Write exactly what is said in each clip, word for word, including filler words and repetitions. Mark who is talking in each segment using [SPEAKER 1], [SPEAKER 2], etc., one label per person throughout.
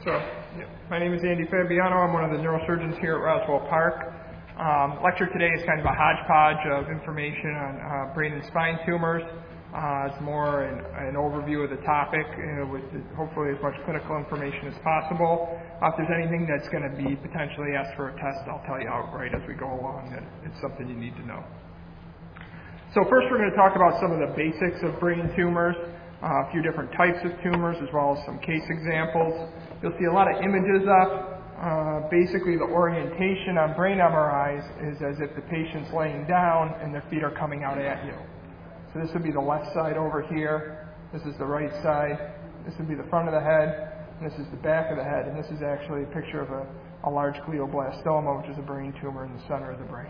[SPEAKER 1] So, yeah, my name is Andy Fabiano. I'm one of the neurosurgeons here at Roswell Park. Um, lecture today is kind of a hodgepodge of information on uh, brain and spine tumors. Uh, it's more an, an overview of the topic uh, with hopefully as much clinical information as possible. Uh, if there's anything that's going to be potentially asked for a test, I'll tell you outright as we go along that it's something you need to know. So first we're going to talk about some of the basics of brain tumors. Uh, a few different types of tumors, as well as some case examples. You'll see a lot of images up. Uh, basically, the orientation on brain M R Is is as if the patient's laying down and their feet are coming out at you. So this would be the left side over here. This is the right side. This would be the front of the head. And this is the back of the head. And this is actually a picture of a, a large glioblastoma, which is a brain tumor in the center of the brain.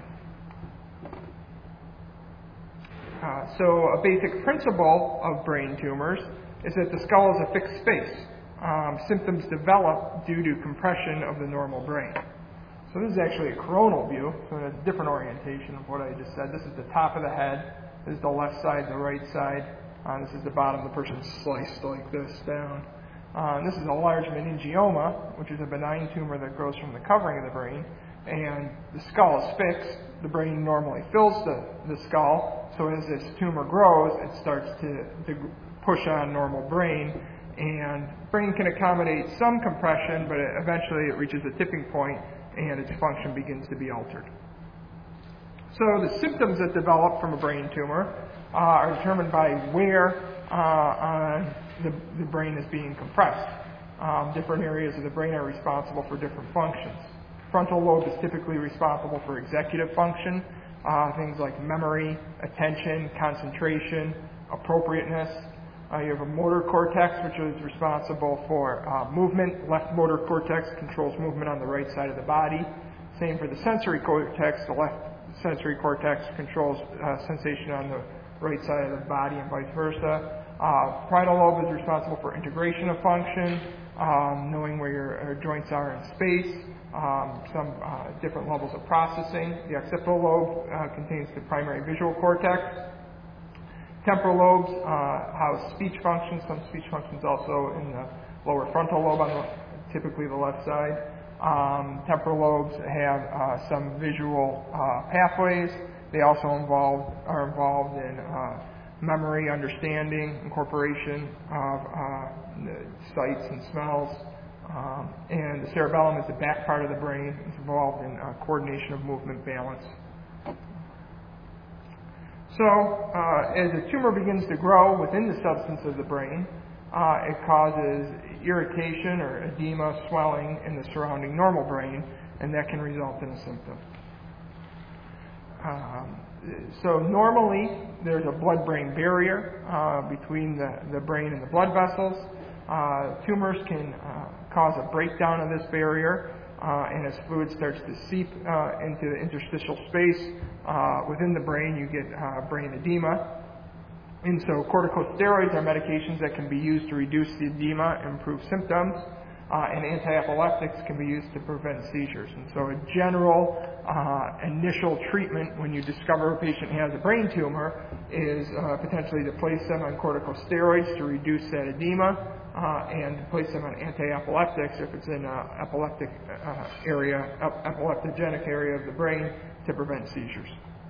[SPEAKER 1] Uh, so a basic principle of brain tumors is that the skull is a fixed space. Um, symptoms develop due to compression of the normal brain. So this is actually a coronal view, so a different orientation of what I just said. This is the top of the head. This is the left side, the right side. Uh, this is the bottom. The person's sliced like this down. Uh, and this is a large meningioma, which is a benign tumor that grows from the covering of the brain. And the skull is fixed. The brain normally fills the, the skull. So as this tumor grows, it starts to, to push on normal brain. And brain can accommodate some compression, but it, eventually it reaches a tipping point and its function begins to be altered. So the symptoms that develop from a brain tumor uh, are determined by where uh, on the, the brain is being compressed. Um, different areas of the brain are responsible for different functions. Frontal lobe is typically responsible for executive function, uh, things like memory, attention, concentration, appropriateness. Uh, you have a motor cortex, which is responsible for uh, movement. Left motor cortex controls movement on the right side of the body. Same for the sensory cortex. The left sensory cortex controls uh, sensation on the right side of the body and vice versa. Uh, parietal lobe is responsible for integration of function, um, knowing where your uh, joints are in space. Um, some uh, different levels of processing. The occipital lobe uh, contains the primary visual cortex. Temporal lobes uh, house speech functions. Some speech functions also in the lower frontal lobe on the, typically the left side. Um, temporal lobes have uh, some visual uh, pathways. They also involve, are involved in uh, memory, understanding, incorporation of uh, sights and smells. Um, and the cerebellum is the back part of the brain. It's involved in uh, coordination of movement, balance. So, uh, as a tumor begins to grow within the substance of the brain, uh, it causes irritation or edema, swelling in the surrounding normal brain, and that can result in a symptom. Um, so normally, there's a blood-brain barrier uh, between the, the brain and the blood vessels. Uh, tumors can uh, cause a breakdown of this barrier, uh, and as fluid starts to seep uh, into the interstitial space uh, within the brain, you get uh, brain edema. And so corticosteroids are medications that can be used to reduce the edema and improve symptoms, uh, and anti-epileptics can be used to prevent seizures. And so a general uh, initial treatment when you discover a patient has a brain tumor is uh, potentially to place them on corticosteroids to reduce that edema, uh, and to place them on anti-epileptics if it's in an epileptic uh, area, ep- epileptogenic area of the brain to prevent seizures.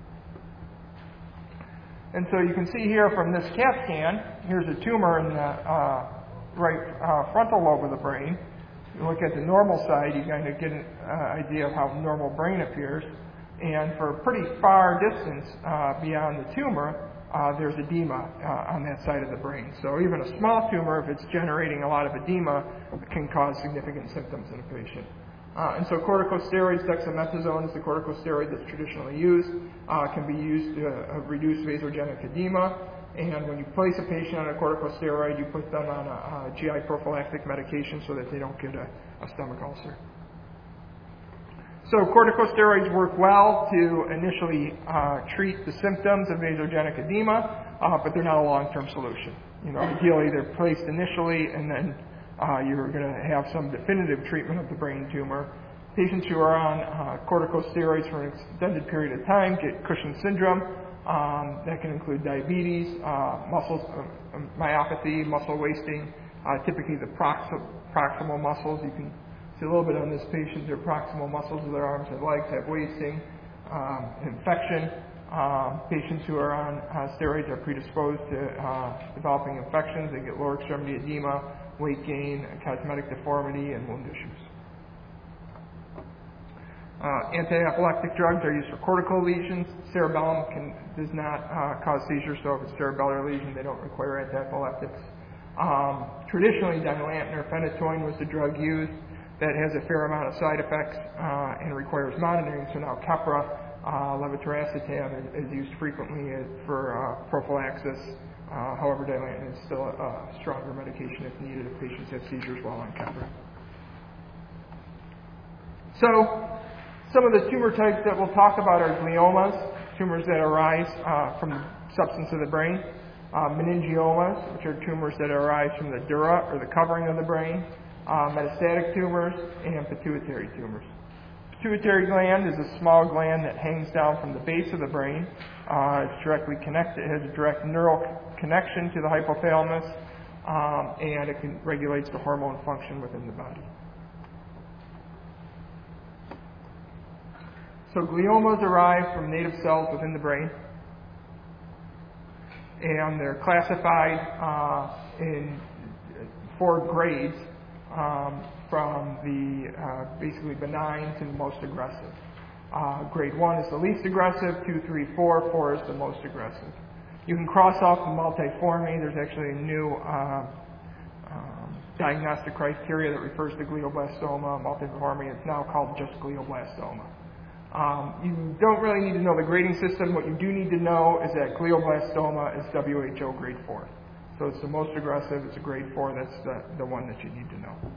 [SPEAKER 1] And so you can see here from this CAT scan, here's a tumor in the uh, right uh, frontal lobe of the brain. You look at the normal side, you kind of get an uh, idea of how normal brain appears. And for a pretty far distance uh, beyond the tumor, uh, there's edema uh, on that side of the brain. So even a small tumor, if it's generating a lot of edema, can cause significant symptoms in a patient. Uh, and so corticosteroids, dexamethasone is the corticosteroid that's traditionally used, uh, can be used to uh, reduce vasogenic edema. And when you place a patient on a corticosteroid, you put them on a, a G I prophylactic medication so that they don't get a, a stomach ulcer. So corticosteroids work well to initially uh, treat the symptoms of vasogenic edema, uh, but they're not a long-term solution. You know, ideally they're placed initially, and then uh, you're going to have some definitive treatment of the brain tumor. Patients who are on uh, corticosteroids for an extended period of time get Cushing syndrome. Um, that can include diabetes, uh, muscle uh, myopathy, muscle wasting, Uh, typically the proxi- proximal muscles, you can see a little bit on this patient, their proximal muscles of their arms and legs have wasting, um, infection. Um, patients who are on uh, steroids are predisposed to uh, developing infections. They get lower extremity edema, weight gain, cosmetic deformity, and wound issues. Uh, anti-epileptic drugs are used for cortical lesions. Cerebellum can, does not uh, cause seizures, so if it's cerebellar lesion, they don't require anti-epileptics. Um, traditionally, dilantin or phenytoin was the drug used. That has a fair amount of side effects uh, and requires monitoring. So now Keppra, uh, levetiracetam, is, is used frequently for uh, prophylaxis. Uh, however, dilantin is still a, a stronger medication if needed if patients have seizures while on Keppra. So, some of the tumor types that we'll talk about are gliomas, tumors that arise uh, from the substance of the brain, uh, meningiomas, which are tumors that arise from the dura, or the covering of the brain, uh, metastatic tumors, and pituitary tumors. Pituitary gland is a small gland that hangs down from the base of the brain. Uh, it's directly connected, it has a direct neural connection to the hypothalamus, um, and it can, regulates the hormone function within the body. So gliomas arise from native cells within the brain, and they're classified uh, in four grades um, from the uh, basically benign to the most aggressive. Uh, grade one is the least aggressive, two, three, four, four is the most aggressive. You can cross off the multiforme. There's actually a new uh, um, diagnostic criteria that refers to glioblastoma, multiforme. It's now called just glioblastoma. Um, you don't really need to know the grading system. What you do need to know is that glioblastoma is W H O grade four. So it's the most aggressive, it's a grade four, that's the, the one that you need to know.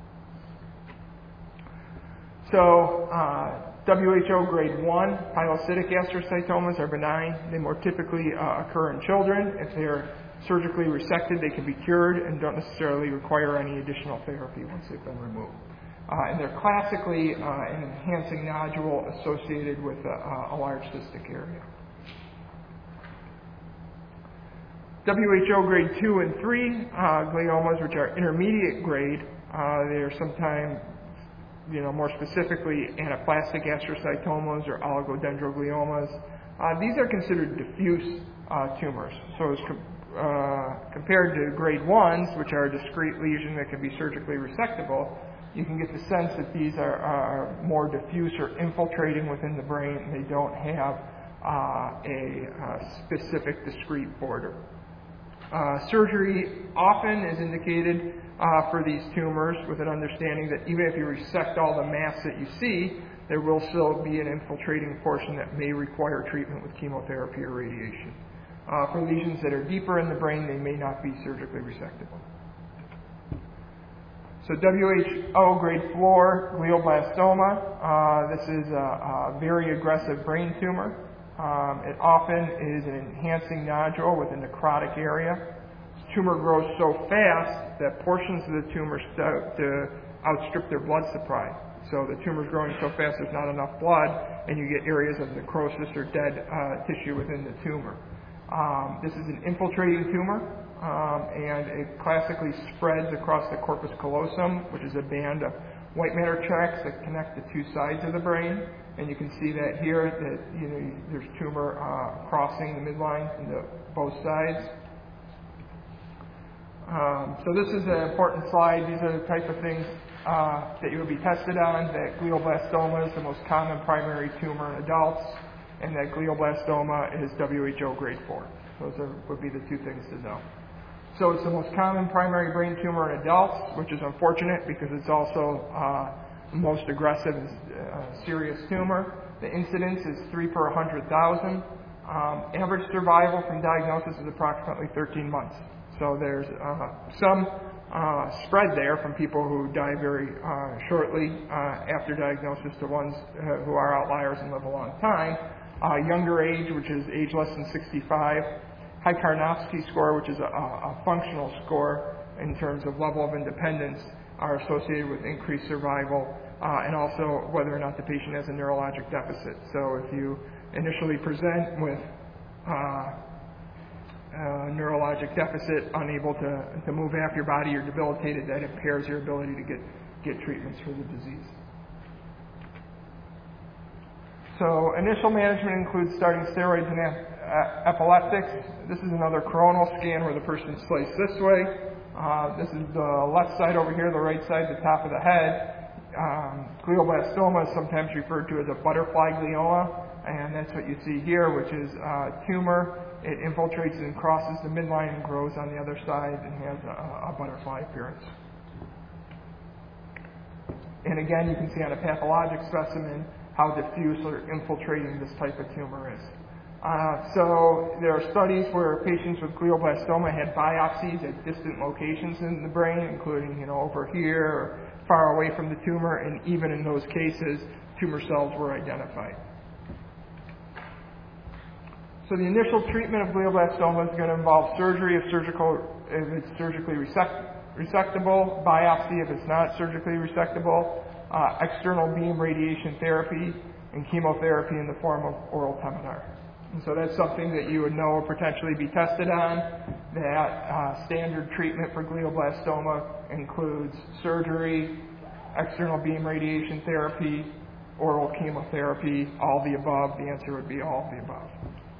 [SPEAKER 1] So uh, W H O grade one, pilocytic astrocytomas are benign. They more typically uh, occur in children. If they're surgically resected, they can be cured and don't necessarily require any additional therapy once they've been removed. Uh, and they're classically uh, an enhancing nodule associated with a, a large cystic area. W H O grade two and three uh, gliomas, which are intermediate grade, uh, they are sometimes, you know, more specifically anaplastic astrocytomas or oligodendrogliomas. Uh, these are considered diffuse uh, tumors. So as com- uh, compared to grade ones, which are a discrete lesion that can be surgically resectable, you can get the sense that these are, are more diffuse or infiltrating within the brain, and they don't have uh, a uh, specific discrete border. Uh, surgery often is indicated uh, for these tumors with an understanding that even if you resect all the mass that you see, there will still be an infiltrating portion that may require treatment with chemotherapy or radiation. Uh, for lesions that are deeper in the brain, they may not be surgically resectable. So W H O grade four glioblastoma, uh, this is a, a very aggressive brain tumor. Um, it often is an enhancing nodule with a necrotic area. This tumor grows so fast that portions of the tumor start to outstrip their blood supply. So the tumor's growing so fast there's not enough blood, and you get areas of necrosis or dead uh, tissue within the tumor. Um, this is an infiltrating tumor, um, and it classically spreads across the corpus callosum, which is a band of white matter tracts that connect the two sides of the brain. And you can see that here, that you know there's tumor uh, crossing the midline into both sides. Um, so this is an important slide. These are the type of things uh, that you would be tested on. That glioblastoma is the most common primary tumor in adults, and that glioblastoma is W H O grade four. Those are, would be the two things to know. So it's the most common primary brain tumor in adults, which is unfortunate because it's also uh, most aggressive and uh, serious tumor. The incidence is three per one hundred thousand. Um, average survival from diagnosis is approximately thirteen months. So there's uh, some uh, spread there from people who die very uh, shortly uh, after diagnosis to ones uh, who are outliers and live a long time. Uh, younger age, which is age less than sixty-five. High Karnofsky score, which is a, a functional score in terms of level of independence, are associated with increased survival, uh, and also whether or not the patient has a neurologic deficit. So if you initially present with uh, uh, neurologic deficit, unable to, to move half your body, or debilitated, that impairs your ability to get, get treatments for the disease. So initial management includes starting steroids and ep- epileptics. This is another coronal scan where the person's placed this way. Uh, this is the left side over here, the right side, the top of the head. Um, glioblastoma is sometimes referred to as a butterfly glioma, and that's what you see here, which is a tumor. It infiltrates and crosses the midline and grows on the other side and has a, a butterfly appearance. And again, you can see on a pathologic specimen how diffuse or infiltrating this type of tumor is. Uh, so there are studies where patients with glioblastoma had biopsies at distant locations in the brain, including, you know, over here or far away from the tumor, and even in those cases, tumor cells were identified. So the initial treatment of glioblastoma is going to involve surgery if surgical, if it's surgically resect, resectable, biopsy if it's not surgically resectable, uh, external beam radiation therapy, and chemotherapy in the form of oral Temodar. And so that's something that you would know or potentially be tested on. That uh, standard treatment for glioblastoma includes surgery, external beam radiation therapy, oral chemotherapy, all the above. The answer would be all of the above.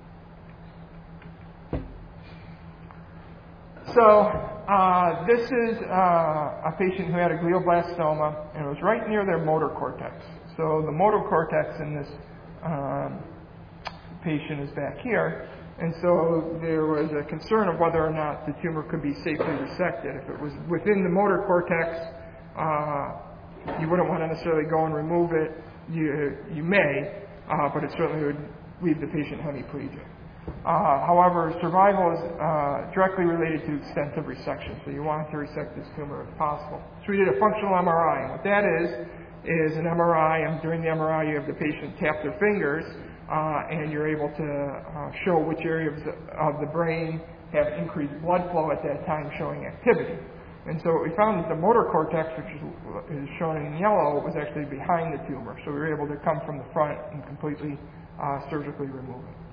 [SPEAKER 1] So uh, this is uh, a patient who had a glioblastoma, and it was right near their motor cortex. So the motor cortex in this um, patient is back here, and so there was a concern of whether or not the tumor could be safely resected. If it was within the motor cortex, uh, you wouldn't want to necessarily go and remove it. You, you may, uh, but it certainly would leave the patient hemiplegic. Uh, however, survival is uh, directly related to extensive resection, so you want to resect this tumor if possible. So we did a functional M R I, and what that is, is an M R I, and during the M R I you have the patient tap their fingers, uh, and you're able to uh, show which areas of the brain have increased blood flow at that time, showing activity. And so what we found is the motor cortex, which is, is shown in yellow, was actually behind the tumor, so we were able to come from the front and completely uh, surgically remove it.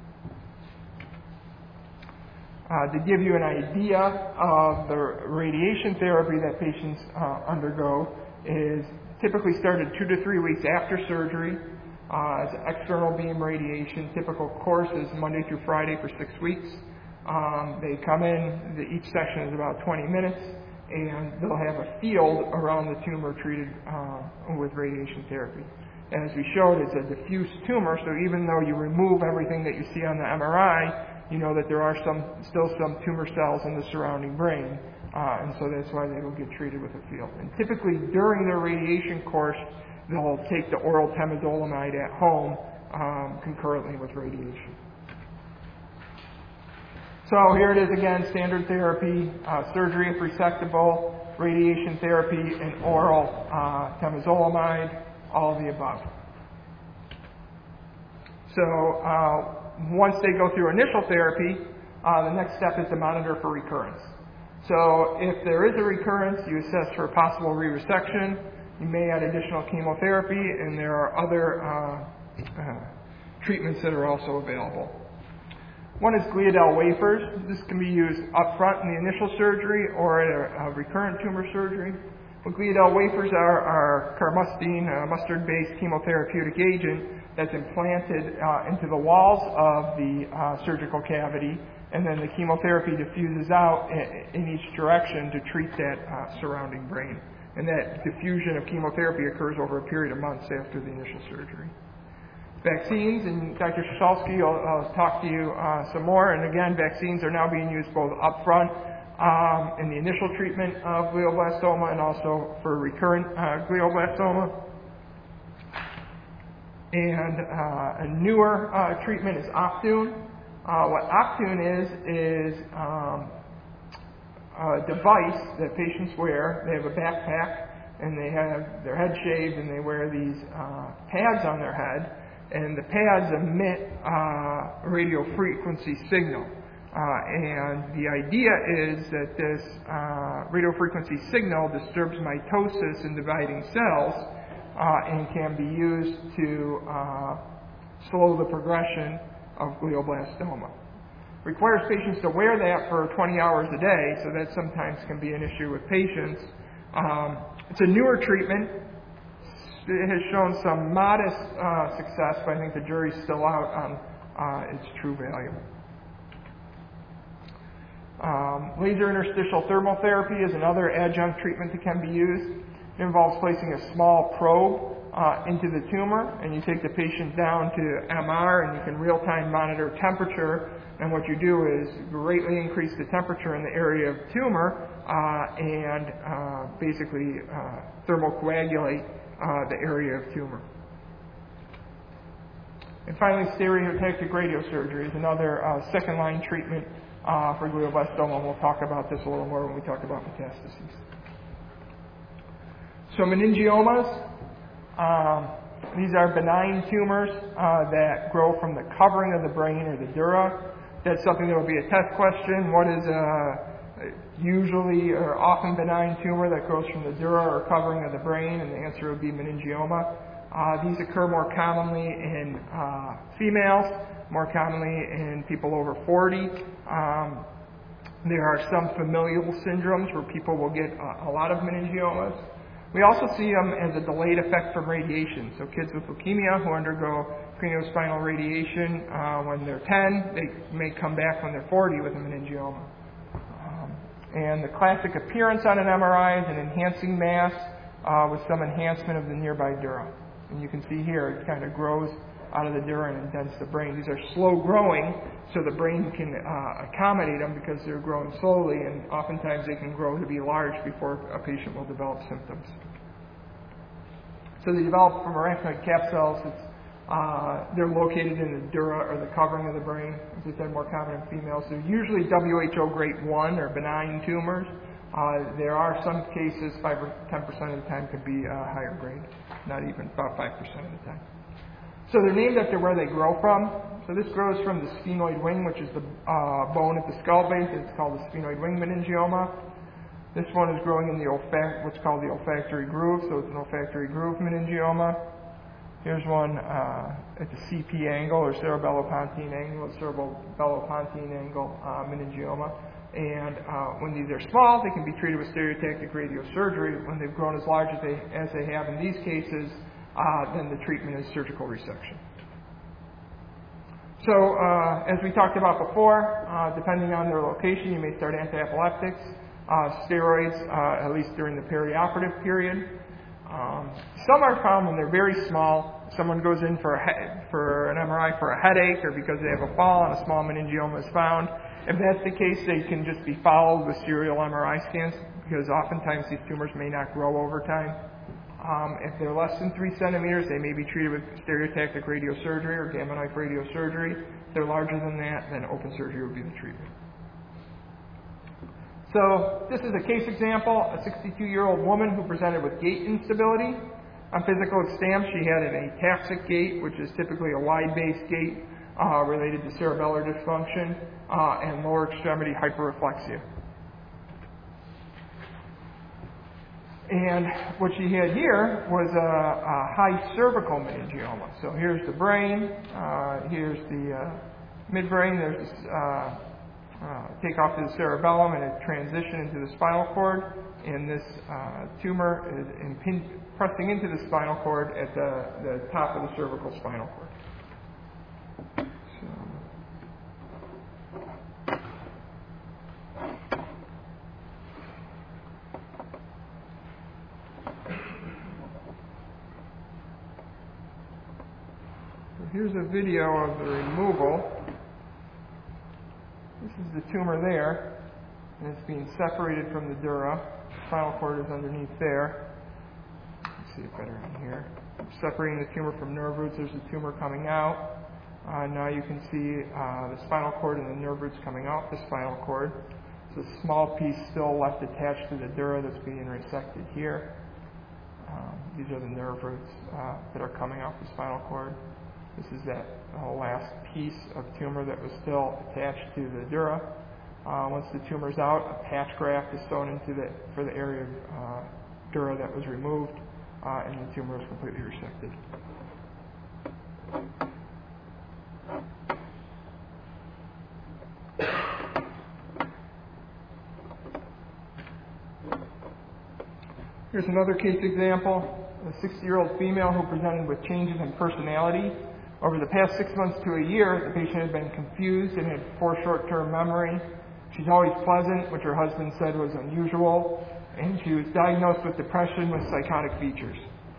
[SPEAKER 1] Uh, to give you an idea of the radiation therapy that patients uh, undergo is typically started two to three weeks after surgery. Uh, it's external beam radiation. Typical course is Monday through Friday for six weeks. Um, they come in, the, each session is about twenty minutes, and they'll have a field around the tumor treated uh, with radiation therapy. And as we showed, it's a diffuse tumor, so even though you remove everything that you see on the M R I, you know that there are some, still some tumor cells in the surrounding brain, uh, and so that's why they will get treated with a field. And typically during their radiation course, they'll take the oral temozolomide at home um, concurrently with radiation. So here it is again, standard therapy, uh, surgery if resectable, radiation therapy, and oral uh, temozolomide, all of the above. So uh, once they go through initial therapy, uh, the next step is to monitor for recurrence. So if there is a recurrence, you assess for possible re-resection. You may add additional chemotherapy, and there are other uh, uh, treatments that are also available. One is Gliadel wafers. This can be used up front in the initial surgery or at a, a recurrent tumor surgery. What Gliadel wafers are, are carmustine, a mustard-based chemotherapeutic agent that's implanted uh, into the walls of the uh, surgical cavity, and then the chemotherapy diffuses out in, in each direction to treat that uh, surrounding brain. And that diffusion of chemotherapy occurs over a period of months after the initial surgery. Vaccines, and Doctor Shashalsky will uh, talk to you uh, some more. And again, vaccines are now being used both up front um, in the initial treatment of glioblastoma and also for recurrent uh, glioblastoma. And uh, a newer uh, treatment is Optune. Uh, what Optune is, is um, a device that patients wear. They have a backpack, and they have their head shaved, and they wear these uh, pads on their head. And the pads emit uh, a radio frequency signal. Uh, and the idea is that this uh, radio frequency signal disturbs mitosis in dividing cells, Uh, and can be used to uh, slow the progression of glioblastoma. requires patients to wear that for twenty hours a day, so that sometimes can be an issue with patients. Um, it's a newer treatment. It has shown some modest uh, success, but I think the jury's still out on uh, its true value. Um, laser interstitial thermal therapy is another adjunct treatment that can be used. It involves placing a small probe uh, into the tumor, and you take the patient down to M R, and you can real-time monitor temperature. And what you do is greatly increase the temperature in the area of tumor uh, and uh, basically uh, thermocoagulate uh, the area of tumor. And finally, stereotactic radiosurgery is another uh, second-line treatment uh, for glioblastoma, and we'll talk about this a little more when we talk about metastases. So meningiomas, um, these are benign tumors uh, that grow from the covering of the brain or the dura. That's something that will be a test question. What is a usually or often benign tumor that grows from the dura or covering of the brain? And the answer would be meningioma. Uh, these occur more commonly in uh, females, more commonly in people over forty. Um, there are some familial syndromes where people will get a, a lot of meningiomas. We also see them as a delayed effect from radiation. So kids with leukemia who undergo craniospinal radiation uh, when they're ten, they may come back when they're forty with a meningioma. Um, and the classic appearance on an M R I is an enhancing mass uh, with some enhancement of the nearby dura. And you can see here it kind of grows out of the dura and indents the brain. These are slow growing, so the brain can uh, accommodate them because they're growing slowly, and oftentimes they can grow to be large before a patient will develop symptoms. So they develop from arachnoid cap cells. It's, uh, they're located in the dura or the covering of the brain. As I said, more common in females. They're usually W H O grade one or benign tumors. Uh, there are some cases, five or ten percent of the time, could be uh, higher grade, not even about five percent of the time. So they're named after where they grow from. So this grows from the sphenoid wing, which is the uh, bone at the skull base. It's called the sphenoid wing meningioma. This one is growing in the olfact, what's called the olfactory groove, so it's an olfactory groove meningioma. Here's one uh, at the C P angle, or cerebellopontine angle, cerebellopontine angle uh, meningioma. And uh, when these are small, they can be treated with stereotactic radiosurgery. When they've grown as large as they, as they have in these cases, Uh, then the treatment is surgical resection. So, uh, as we talked about before, uh, depending on their location, you may start antiepileptics, uh, steroids, uh, at least during the perioperative period. Um, some are found when they're very small. Someone goes in for, a he- for an M R I for a headache or because they have a fall and a small meningioma is found. If that's the case, they can just be followed with serial M R I scans because oftentimes these tumors may not grow over time. Um, if they're less than three centimeters, they may be treated with stereotactic radiosurgery or gamma knife radiosurgery. If they're larger than that, then open surgery would be the treatment. So this is a case example, a sixty-two-year-old woman who presented with gait instability. On physical exam, she had an ataxic gait, which is typically a wide-based gait uh, related to cerebellar dysfunction uh, and lower extremity hyperreflexia. And what she had here was a, a high cervical meningioma. So here's the brain, uh, here's the uh, midbrain, there's this, uh, uh, take off to the cerebellum and a transition into the spinal cord. And this uh, tumor is impin- pressing into the spinal cord at the, the top of the cervical spinal cord. Here's a video of the removal. This is the tumor there, and it's being separated from the dura. The spinal cord is underneath there. Let's see it better in here. Separating the tumor from nerve roots. There's the tumor coming out. Uh, now you can see uh, the spinal cord and the nerve roots coming off the spinal cord. There's a small piece still left attached to the dura that's being resected here. Um, these are the nerve roots uh, that are coming off the spinal cord. This is that uh, last piece of tumor that was still attached to the dura. Uh, once the tumor's out, a patch graft is sewn into the for the area of uh, dura that was removed, uh, and the tumor is completely resected. another case example, a sixty-year-old female who presented with changes in personality. Over the past six months to a year, the patient had been confused and had poor short-term memory. She's always pleasant, which her husband said was unusual, and she was diagnosed with depression with psychotic features.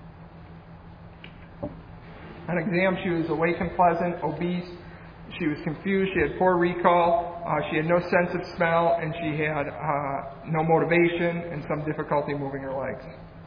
[SPEAKER 1] On exam, she was awake and pleasant, obese. She was confused. She had poor recall. Uh, she had no sense of smell, and she had uh, no motivation and some difficulty moving her legs.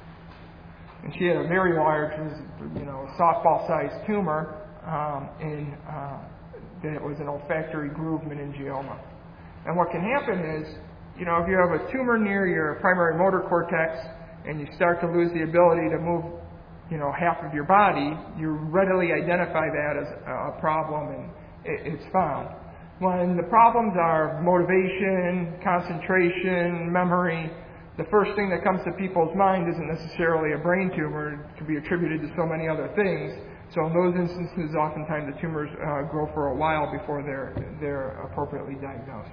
[SPEAKER 1] And she had a very large, you know, softball-sized tumor um, in uh, that was an olfactory groove meningioma. And what can happen is, you know, if you have a tumor near your primary motor cortex and you start to lose the ability to move, you know, half of your body, you readily identify that as a problem and it's found. When the problems are motivation, concentration, memory, the first thing that comes to people's mind isn't necessarily a brain tumor. It can be attributed to so many other things. So in those instances, oftentimes the tumors uh, grow for a while before they're, they're appropriately diagnosed.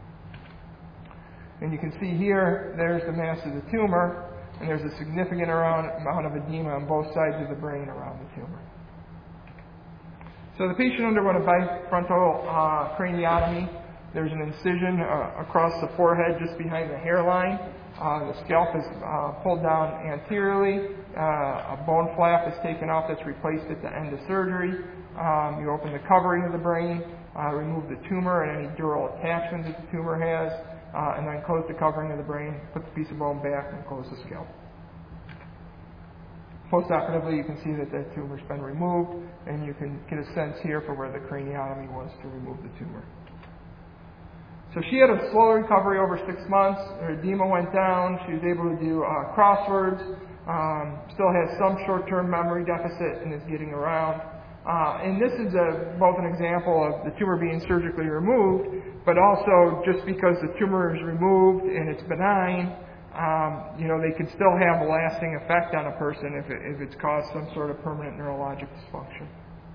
[SPEAKER 1] And you can see here, there's the mass of the tumor, and there's a significant amount of edema on both sides of the brain around the tumor. So the patient underwent a bifrontal uh, craniotomy. There's an incision uh, across the forehead just behind the hairline. Uh, the scalp is uh, pulled down anteriorly. Uh, a bone flap is taken off that's replaced at the end of surgery. Um, you open the covering of the brain, uh, remove the tumor and any dural attachment that the tumor has, uh, and then close the covering of the brain, put the piece of bone back, and close the scalp. Postoperatively, you can see that that tumor's been removed, and you can get a sense here for where the craniotomy was to remove the tumor. So she had a slow recovery over six months. Her edema went down. She was able to do uh, crosswords. Um, still has some short-term memory deficit and is getting around. Uh, and this is a, both an example of the tumor being surgically removed, but also just because the tumor is removed and it's benign, um, you know, they can still have a lasting effect on a person if, it, if it's caused some sort of permanent neurologic dysfunction.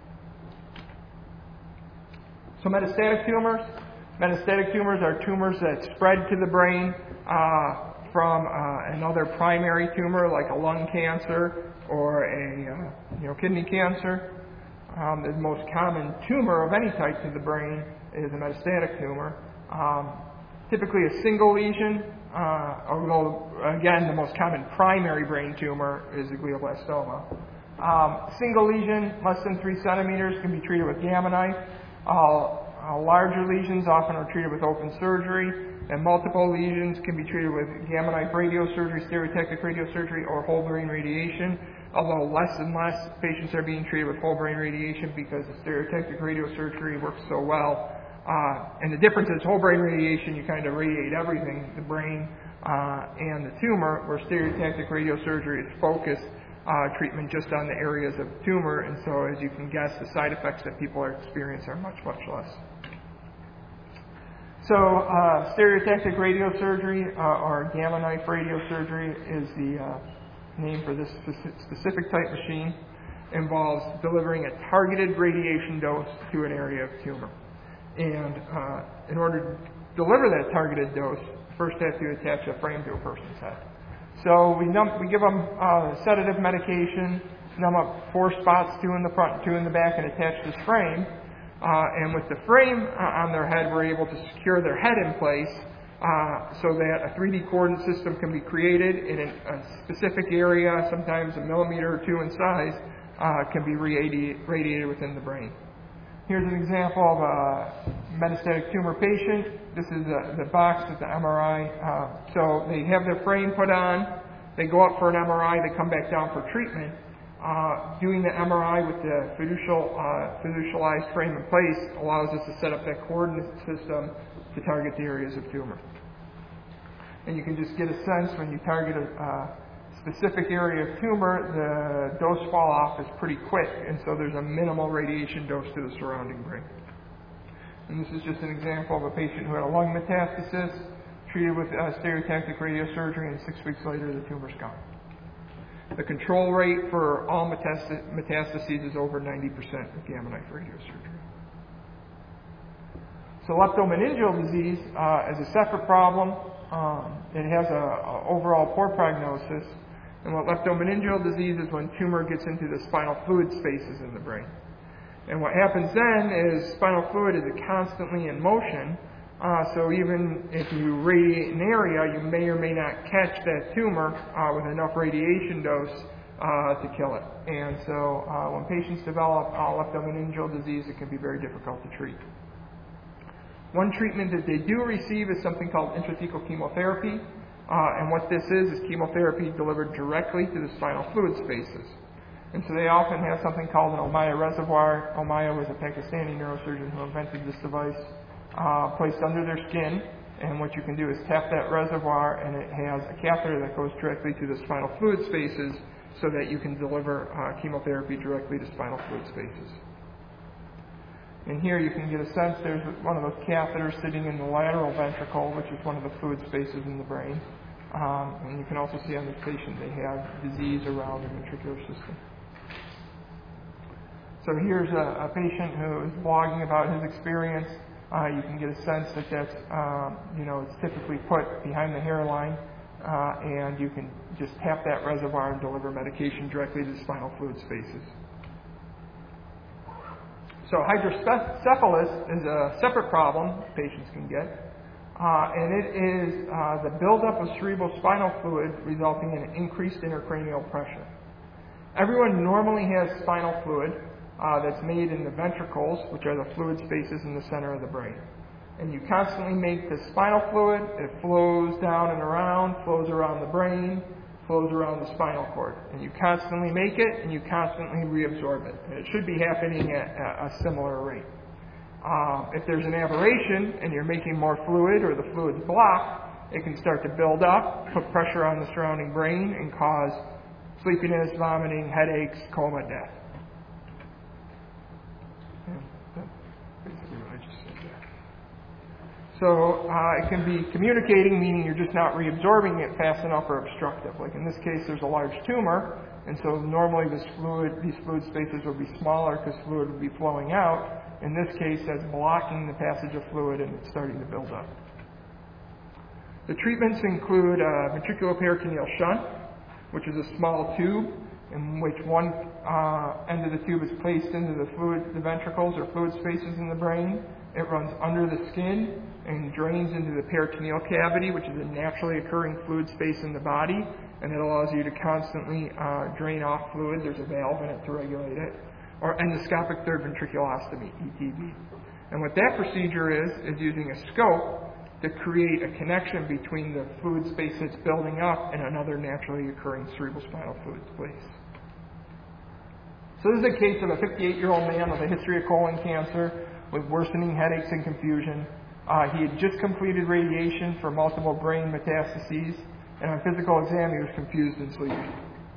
[SPEAKER 1] So metastatic tumors. Metastatic tumors are tumors that spread to the brain uh, from uh, another primary tumor, like a lung cancer or a uh, you know kidney cancer. Um, the most common tumor of any type to the brain is a metastatic tumor. Um, typically a single lesion, uh, although again the most common primary brain tumor is a glioblastoma. Um, single lesion, less than three centimeters, can be treated with Gamma knife. Uh, Uh, larger lesions often are treated with open surgery, and multiple lesions can be treated with gamma knife radiosurgery, stereotactic radiosurgery, or whole brain radiation, although less and less patients are being treated with whole brain radiation because the stereotactic radiosurgery works so well. Uh, and the difference is whole brain radiation, you kind of radiate everything, the brain uh, and the tumor, where stereotactic radiosurgery is focused Uh, treatment just on the areas of the tumor, and so as you can guess, the side effects that people are experiencing are much, much less. So uh, stereotactic radiosurgery uh, or gamma knife radiosurgery is the uh, name for this specific type machine. Involves delivering a targeted radiation dose to an area of tumor. And uh, in order to deliver that targeted dose, first have to attach a frame to a person's head. So we, numb, we give them uh, sedative medication, numb up four spots, two in the front, two in the back, and attach this frame. Uh, and with the frame uh, on their head, we're able to secure their head in place uh, so that a three D coordinate system can be created in a, a specific area, sometimes a millimeter or two in size, uh, can be radi- radiated within the brain. Here's an example of a metastatic tumor patient. This is a, the box of the M R I. Uh, so they have their frame put on. They go up for an M R I. They come back down for treatment. Uh, doing the M R I with the fiducial, uh, fiducialized frame in place allows us to set up that coordinate system to target the areas of tumor. And you can just get a sense when you target a uh, specific area of tumor, the dose fall off is pretty quick, and so there's a minimal radiation dose to the surrounding brain. And this is just an example of a patient who had a lung metastasis, treated with uh, stereotactic radiosurgery, and six weeks later the tumor's gone. The control rate for all metast- metastases is over ninety percent with gamma knife radiosurgery. So leptomeningeal disease uh, is a separate problem. Um, it has an overall poor prognosis. And what leptomeningeal disease is when tumor gets into the spinal fluid spaces in the brain. And what happens then is spinal fluid is constantly in motion, uh, so even if you radiate an area, you may or may not catch that tumor uh, with enough radiation dose uh, to kill it. And so uh, when patients develop uh, leptomeningeal disease, it can be very difficult to treat. One treatment that they do receive is something called intrathecal chemotherapy. Uh, and what this is, is chemotherapy delivered directly to the spinal fluid spaces. And so they often have something called an Ommaya reservoir. Ommaya was a Pakistani neurosurgeon who invented this device, uh, placed under their skin. And what you can do is tap that reservoir, and it has a catheter that goes directly to the spinal fluid spaces so that you can deliver uh, chemotherapy directly to spinal fluid spaces. And here you can get a sense, there's one of those catheters sitting in the lateral ventricle, which is one of the fluid spaces in the brain. Um, and you can also see on this patient they have disease around the ventricular system. So here's a, a patient who is blogging about his experience. Uh, you can get a sense that that's, uh, you know, it's typically put behind the hairline, uh, and you can just tap that reservoir and deliver medication directly to the spinal fluid spaces. So hydrocephalus is a separate problem patients can get, uh, and it is uh, the buildup of cerebral spinal fluid resulting in increased intracranial pressure. Everyone normally has spinal fluid uh, that's made in the ventricles, which are the fluid spaces in the center of the brain. And you constantly make the spinal fluid, it flows down and around, flows around the brain, flows around the spinal cord. And you constantly make it, and you constantly reabsorb it. And it should be happening at a similar rate. Uh, if there's an aberration, and you're making more fluid, or the fluid's blocked, it can start to build up, put pressure on the surrounding brain, and cause sleepiness, vomiting, headaches, coma, death. So uh, it can be communicating, meaning you're just not reabsorbing it fast enough or obstructive. Like in this case, there's a large tumor, and so normally this fluid, these fluid spaces would be smaller because fluid would be flowing out. In this case, that's blocking the passage of fluid, and it's starting to build up. The treatments include a ventriculoperitoneal shunt, which is a small tube in which one uh, end of the tube is placed into the fluid, the ventricles or fluid spaces in the brain. It runs under the skin and drains into the peritoneal cavity, which is a naturally occurring fluid space in the body, and it allows you to constantly uh, drain off fluid. There's a valve in it to regulate it. Or endoscopic third ventriculostomy, E T V. And what that procedure is, is using a scope to create a connection between the fluid space that's building up and another naturally occurring cerebrospinal fluid place. So this is a case of a fifty-eight-year-old man with a history of colon cancer with worsening headaches and confusion. Uh, he had just completed radiation for multiple brain metastases, and on physical exam he was confused and sleepy.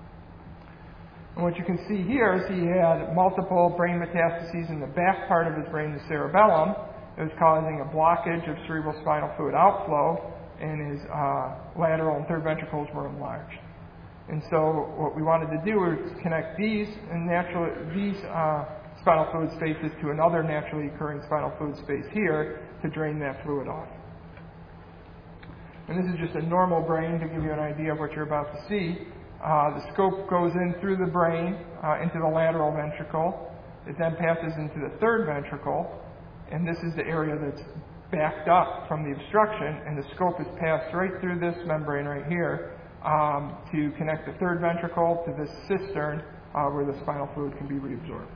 [SPEAKER 1] And what you can see here is he had multiple brain metastases in the back part of his brain, the cerebellum. It was causing a blockage of cerebrospinal fluid outflow, and his uh, lateral and third ventricles were enlarged. And so what we wanted to do was connect these and natural these uh, spinal fluid spaces to another naturally occurring spinal fluid space here to drain that fluid off. And this is just a normal brain to give you an idea of what you're about to see. Uh, the scope goes in through the brain uh, into the lateral ventricle. It then passes into the third ventricle, and this is the area that's backed up from the obstruction, and the scope is passed right through this membrane right here um, to connect the third ventricle to this cistern uh, where the spinal fluid can be reabsorbed.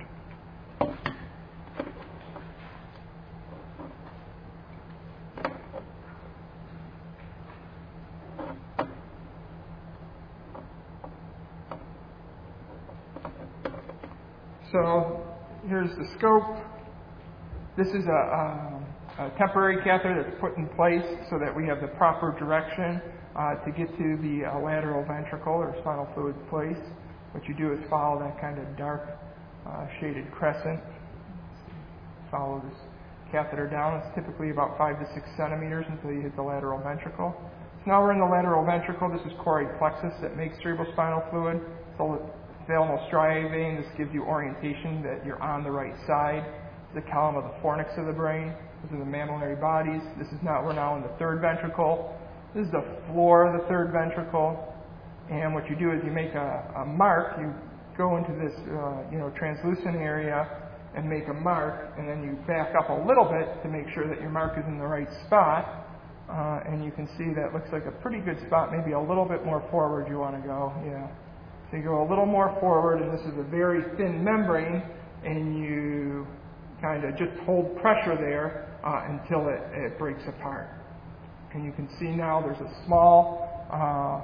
[SPEAKER 1] So here's the scope. This is a, a, a temporary catheter that's put in place so that we have the proper direction uh, to get to the uh, lateral ventricle or spinal fluid place. What you do is follow that kind of dark uh, shaded crescent. Follow this catheter down. It's typically about five to six centimeters until you hit the lateral ventricle. So now we're in the lateral ventricle. This is choroid plexus that makes cerebrospinal fluid. So thalamus striae vein, this gives you orientation that you're on the right side. The column of the fornix of the brain. These are the mammillary bodies. This is now, we're now in the third ventricle. This is the floor of the third ventricle. And what you do is you make a, a mark. You go into this, uh, you know, translucent area and make a mark, and then you back up a little bit to make sure that your mark is in the right spot. Uh, and you can see that looks like a pretty good spot. Maybe a little bit more forward you want to go. Yeah. So you go a little more forward, and this is a very thin membrane, and you kind of just hold pressure there uh, until it, it breaks apart. And you can see now there's a small uh,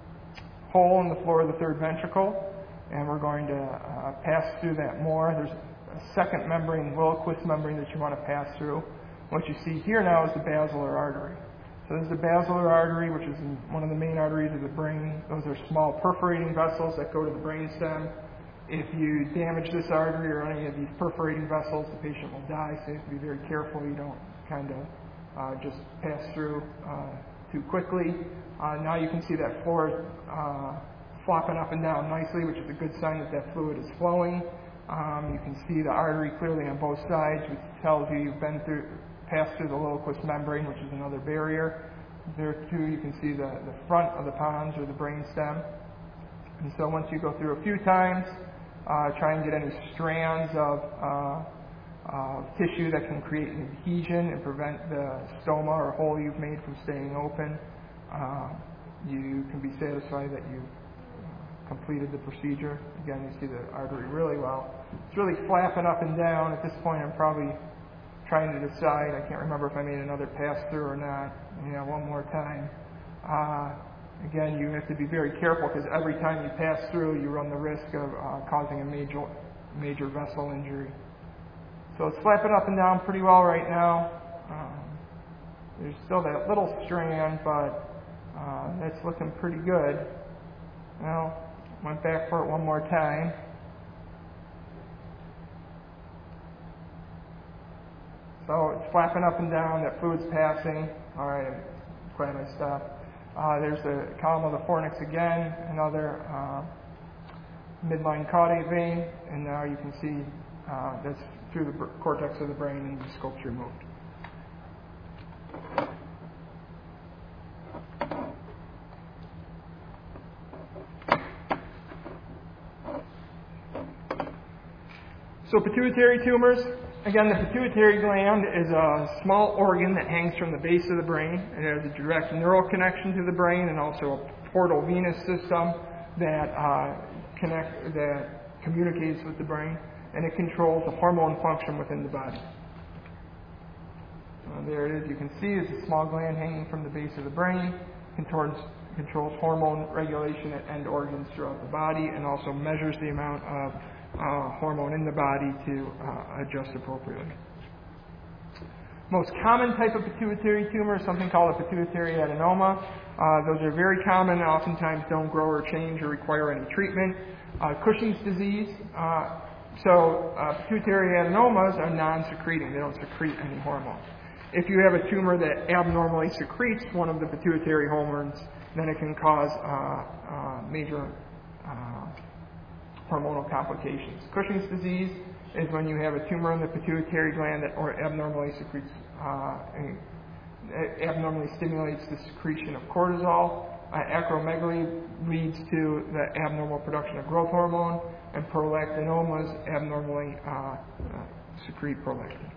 [SPEAKER 1] hole in the floor of the third ventricle, and we're going to uh, pass through that more. There's a second membrane, Wilquist membrane, that you want to pass through. What you see here now is the basilar artery. So this is the basilar artery, which is one of the main arteries of the brain. Those are small perforating vessels that go to the brainstem. If you damage this artery or any of these perforating vessels, the patient will die, so you have to be very careful you don't kind of uh, just pass through uh, too quickly. Uh, now you can see that floor uh, flopping up and down nicely, which is a good sign that that fluid is flowing. Um, you can see the artery clearly on both sides, which tells you you've been through, passed through the Wilquist membrane, which is another barrier. There too, you can see the, the front of the pons or the brainstem. And so once you go through a few times, uh, try and get any strands of uh, uh, tissue that can create an adhesion and prevent the stoma or hole you've made from staying open. Uh, you can be satisfied that you completed the procedure. Again, you see the artery really well. It's really flapping up and down. At this point, I'm probably trying to decide. I can't remember if I made another pass through or not. You know, one more time. Uh, again, you have to be very careful because every time you pass through, you run the risk of uh, causing a major, major vessel injury. So it's flapping up and down pretty well right now. Um, there's still that little strand, but uh, that's looking pretty good. Well, went back for it one more time. So it's flapping up and down, that fluid's passing. All right, I'm glad I stopped. Uh, there's the column of the fornix again, another uh, midline caudate vein, and now you can see uh, that's through the br- cortex of the brain and the scope's removed. So pituitary tumors, again, the pituitary gland is a small organ that hangs from the base of the brain. It has a direct neural connection to the brain and also a portal venous system that uh, connect that communicates with the brain, and it controls the hormone function within the body. Uh, there it is. You can see it's a small gland hanging from the base of the brain, controls, controls hormone regulation at end organs throughout the body, and also measures the amount of Uh, hormone in the body to uh, adjust appropriately. Most common type of pituitary tumor is something called a pituitary adenoma. Uh, those are very common, oftentimes don't grow or change or require any treatment. Uh, Cushing's disease. Uh, so uh, pituitary adenomas are non-secreting. They don't secrete any hormone. If you have a tumor that abnormally secretes one of the pituitary hormones, then it can cause uh, uh, major uh, hormonal complications. Cushing's disease is when you have a tumor in the pituitary gland that or abnormally secretes, uh, abnormally stimulates the secretion of cortisol. Uh, acromegaly leads to the abnormal production of growth hormone, and prolactinomas abnormally uh, uh, secrete prolactin.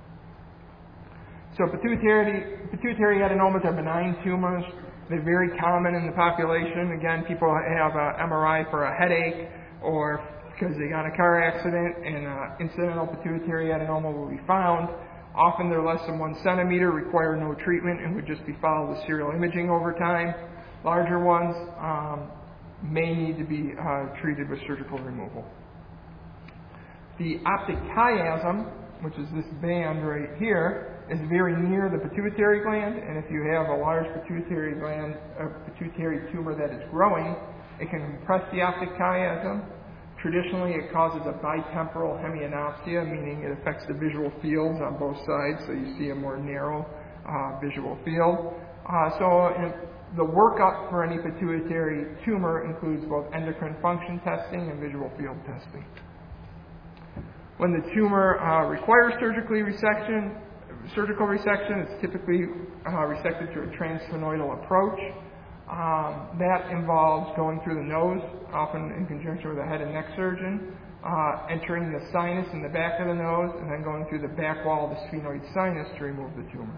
[SPEAKER 1] So pituitary, pituitary adenomas are benign tumors. They're very common in the population. Again, people have an M R I for a headache, or because they got in a car accident and uh, incidental pituitary adenoma will be found. Often they're less than one centimeter, require no treatment, and would just be followed with serial imaging over time. Larger ones um, may need to be uh, treated with surgical removal. The optic chiasm, which is this band right here, is very near the pituitary gland, and if you have a large pituitary gland, a pituitary tumor that is growing, it can compress the optic chiasm. Traditionally, it causes a bitemporal hemianopsia, meaning it affects the visual fields on both sides, so you see a more narrow uh, visual field. Uh, so in, the workup for any pituitary tumor includes both endocrine function testing and visual field testing. When the tumor uh, requires surgically resection, surgical resection, it's typically uh, resected through a transsphenoidal approach. Um, that involves going through the nose, often in conjunction with a head and neck surgeon, uh, entering the sinus in the back of the nose, and then going through the back wall of the sphenoid sinus to remove the tumor.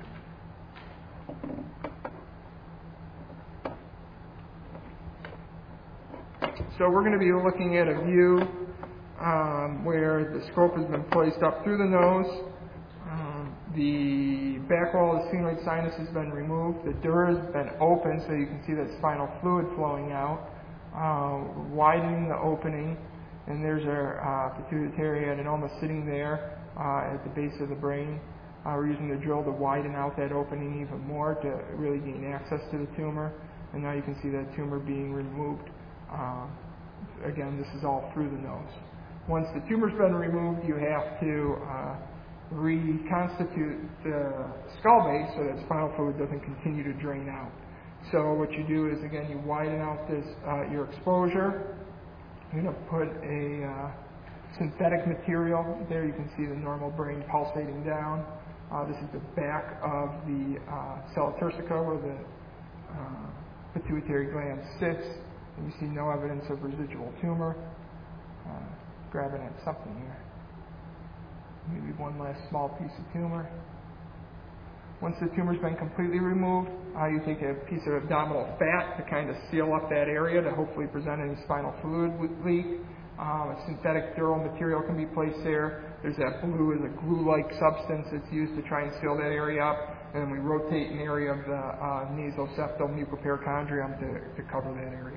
[SPEAKER 1] So we're going to be looking at a view um, where the scope has been placed up through the nose. Um, the back wall of the sphenoid sinus has been removed. The dura has been opened so you can see that spinal fluid flowing out, uh, widening the opening. And there's our uh, pituitary adenoma sitting there uh, at the base of the brain. Uh, we're using the drill to widen out that opening even more to really gain access to the tumor. And now you can see that tumor being removed. Uh, again, this is all through the nose. Once the tumor's been removed, you have to uh, reconstitute the skull base so that spinal fluid doesn't continue to drain out. So what you do is, again, you widen out this uh, your exposure. You're going to put a uh, synthetic material there. You can see the normal brain pulsating down. Uh, this is the back of the uh, sella turcica where the uh, pituitary gland sits. And you see no evidence of residual tumor. Uh, grabbing at something here. Maybe one last small piece of tumor. Once the tumor's been completely removed, uh, you take a piece of abdominal fat to kind of seal up that area to hopefully prevent any spinal fluid leak. Um, a synthetic dural material can be placed there. There's that blue is a glue-like substance that's used to try and seal that area up. And then we rotate an area of the uh, nasoseptal mucoperichondrium to, to cover that area.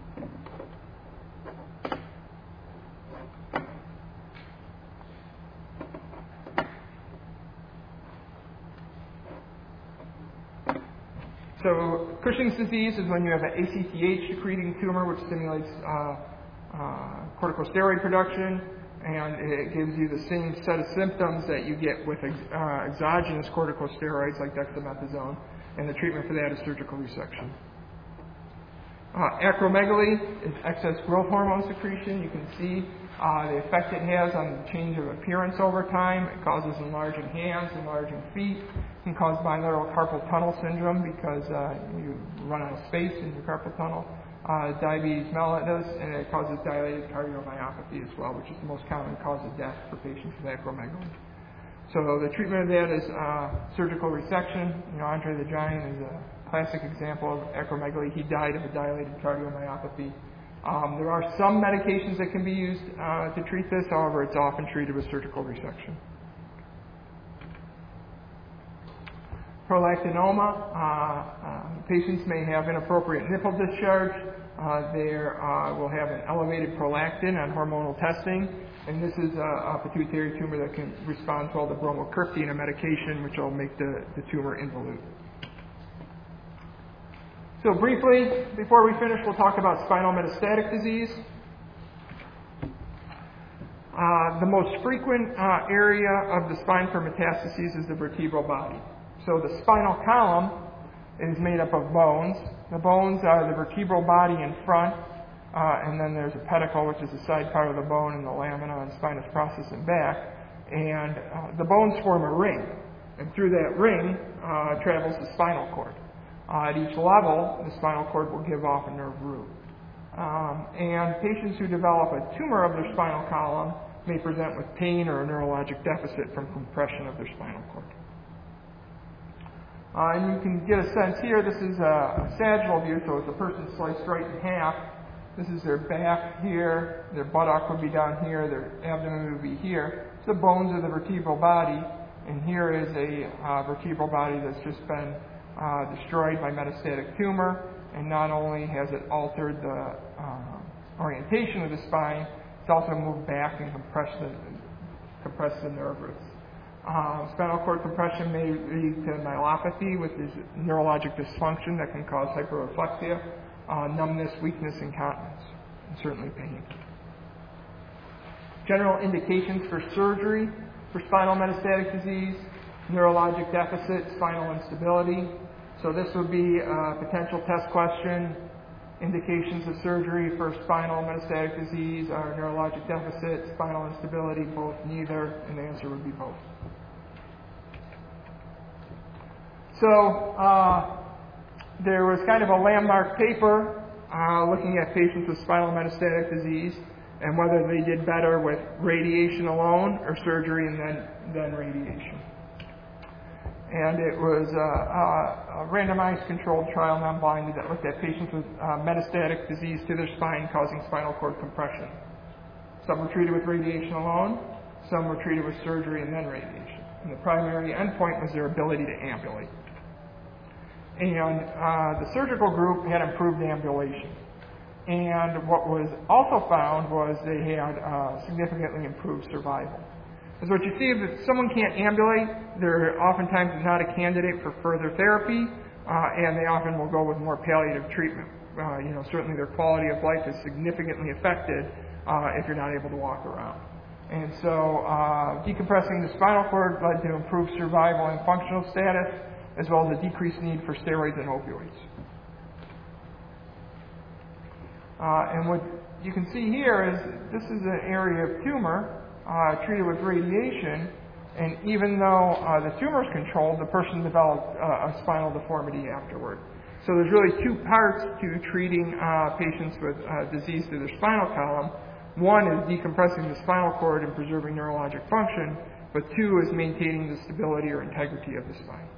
[SPEAKER 1] So Cushing's disease is when you have an A C T H-secreting tumor, which stimulates uh, uh, corticosteroid production, and it gives you the same set of symptoms that you get with ex- uh, exogenous corticosteroids like dexamethasone, and the treatment for that is surgical resection. Uh, acromegaly is excess growth hormone secretion. You can see uh, the effect it has on the change of appearance over time. It causes enlarging hands, enlarging feet. It can cause bilateral carpal tunnel syndrome because uh, you run out of space in your carpal tunnel. Uh, diabetes mellitus, and it causes dilated cardiomyopathy as well, which is the most common cause of death for patients with acromegaly. So the treatment of that is uh, surgical resection. You know, Andre the Giant is a classic example of acromegaly. He died of a dilated cardiomyopathy. Um, there are some medications that can be used uh, to treat this. However, it's often treated with surgical resection. Prolactinoma. Uh, uh, patients may have inappropriate nipple discharge. Uh, they uh, will have an elevated prolactin on hormonal testing. And this is a, a pituitary tumor that can respond well to bromocriptine, a medication which will make the, the tumor involute. So briefly, before we finish, we'll talk about spinal metastatic disease. Uh, the most frequent uh, area of the spine for metastases is the vertebral body. So the spinal column is made up of bones. The bones are the vertebral body in front, uh, and then there's a pedicle, which is the side part of the bone, and the lamina and spinous process in back. And uh, the bones form a ring, and through that ring uh, travels the spinal cord. Uh, at each level, the spinal cord will give off a nerve root. Um, and patients who develop a tumor of their spinal column may present with pain or a neurologic deficit from compression of their spinal cord. Uh, and you can get a sense here, this is a, a sagittal view, so it's a person sliced right in half. This is their back here, their buttock would be down here, their abdomen would be here. So the bones of the vertebral body, and here is a uh, vertebral body that's just been uh, destroyed by metastatic tumor, and not only has it altered the uh, orientation of the spine, it's also moved back and compressed the, compressed the nerve roots. Uh, spinal cord compression may lead to myelopathy, which is neurologic dysfunction that can cause hyperreflexia, uh, numbness, weakness, incontinence, and certainly pain. General indications for surgery for spinal metastatic disease: neurologic deficit, spinal instability. So this would be a potential test question. Indications of surgery for spinal metastatic disease are neurologic deficit, spinal instability, both, neither, and the answer would be both. So, uh, there was kind of a landmark paper uh, looking at patients with spinal metastatic disease and whether they did better with radiation alone or surgery and then, then radiation. And it was a, a, a randomized controlled trial, non-blinded, that looked at patients with uh, metastatic disease to their spine causing spinal cord compression. Some were treated with radiation alone, some were treated with surgery and then radiation. And the primary endpoint was their ability to ambulate. And uh, the surgical group had improved ambulation. And what was also found was they had uh, significantly improved survival. Because what you see is if someone can't ambulate, they're oftentimes not a candidate for further therapy, uh, and they often will go with more palliative treatment. Uh, you know, certainly their quality of life is significantly affected uh, if you're not able to walk around. And so uh, decompressing the spinal cord led to improved survival and functional status, as well as a decreased need for steroids and opioids. Uh, and what you can see here is this is an area of tumor uh, treated with radiation, and even though uh, the tumor is controlled, the person developed uh, a spinal deformity afterward. So there's really two parts to treating uh, patients with uh, disease to their spinal column. One is decompressing the spinal cord and preserving neurologic function, but two is maintaining the stability or integrity of the spine.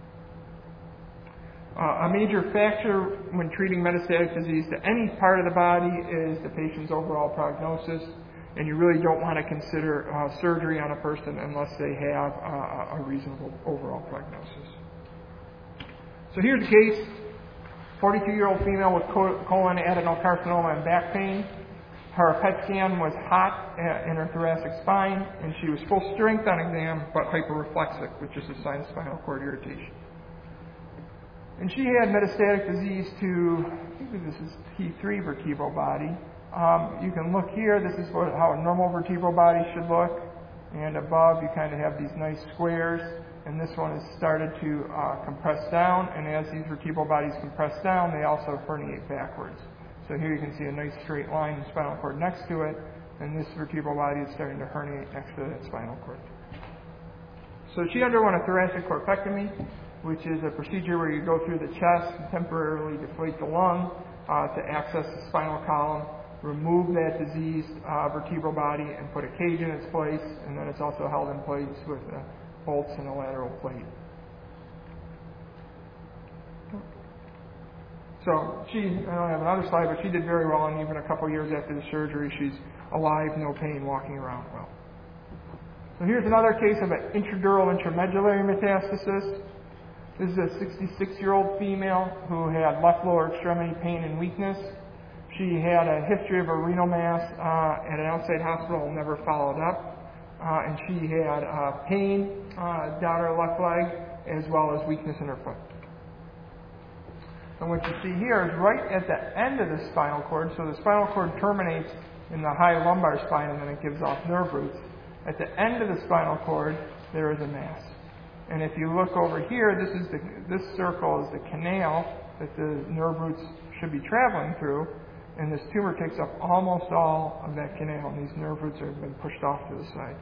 [SPEAKER 1] Uh, a major factor when treating metastatic disease to any part of the body is the patient's overall prognosis, and you really don't want to consider uh, surgery on a person unless they have uh, a reasonable overall prognosis. So here's a case, forty-two-year-old female with colon adenocarcinoma and back pain. Her P E T scan was hot in her thoracic spine, and she was full strength on exam, but hyperreflexic, which is a sign of spinal cord irritation. And she had metastatic disease to, I think this is T three vertebral body. Um, you can look here, this is what, how a normal vertebral body should look. And above, you kind of have these nice squares. And this one has started to uh, compress down. And as these vertebral bodies compress down, they also herniate backwards. So here you can see a nice straight line in the spinal cord next to it. And this vertebral body is starting to herniate next to that spinal cord. So she underwent a thoracic corpectomy, which is a procedure where you go through the chest and temporarily deflate the lung uh, to access the spinal column, remove that diseased uh, vertebral body, and put a cage in its place, and then it's also held in place with uh, bolts and a lateral plate. So she, I don't have another slide, but she did very well, and even a couple years after the surgery, she's alive, no pain, walking around well. So here's another case of an intradural intramedullary metastasis. This is a sixty-six-year-old female who had left lower extremity pain and weakness. She had a history of a renal mass uh, at an outside hospital and never followed up. Uh, and she had uh, pain uh, down her left leg as well as weakness in her foot. And what you see here is right at the end of the spinal cord. So the spinal cord terminates in the high lumbar spine and then it gives off nerve roots. At the end of the spinal cord, there is a mass. And if you look over here, this is the, this circle is the canal that the nerve roots should be traveling through, and this tumor takes up almost all of that canal, and these nerve roots have been pushed off to the side.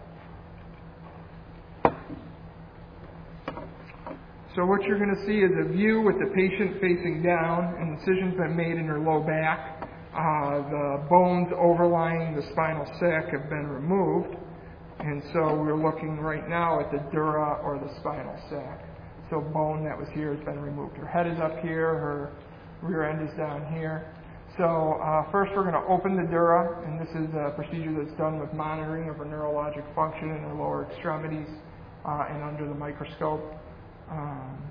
[SPEAKER 1] So what you're going to see is a view with the patient facing down, and incisions been made in her low back. Uh, the bones overlying the spinal sac have been removed. And so we're looking right now at the dura or the spinal sac. So bone that was here has been removed. Her head is up here, her rear end is down here. So uh, first we're going to open the dura, and this is a procedure that's done with monitoring of her neurologic function in her lower extremities uh, and under the microscope. Um,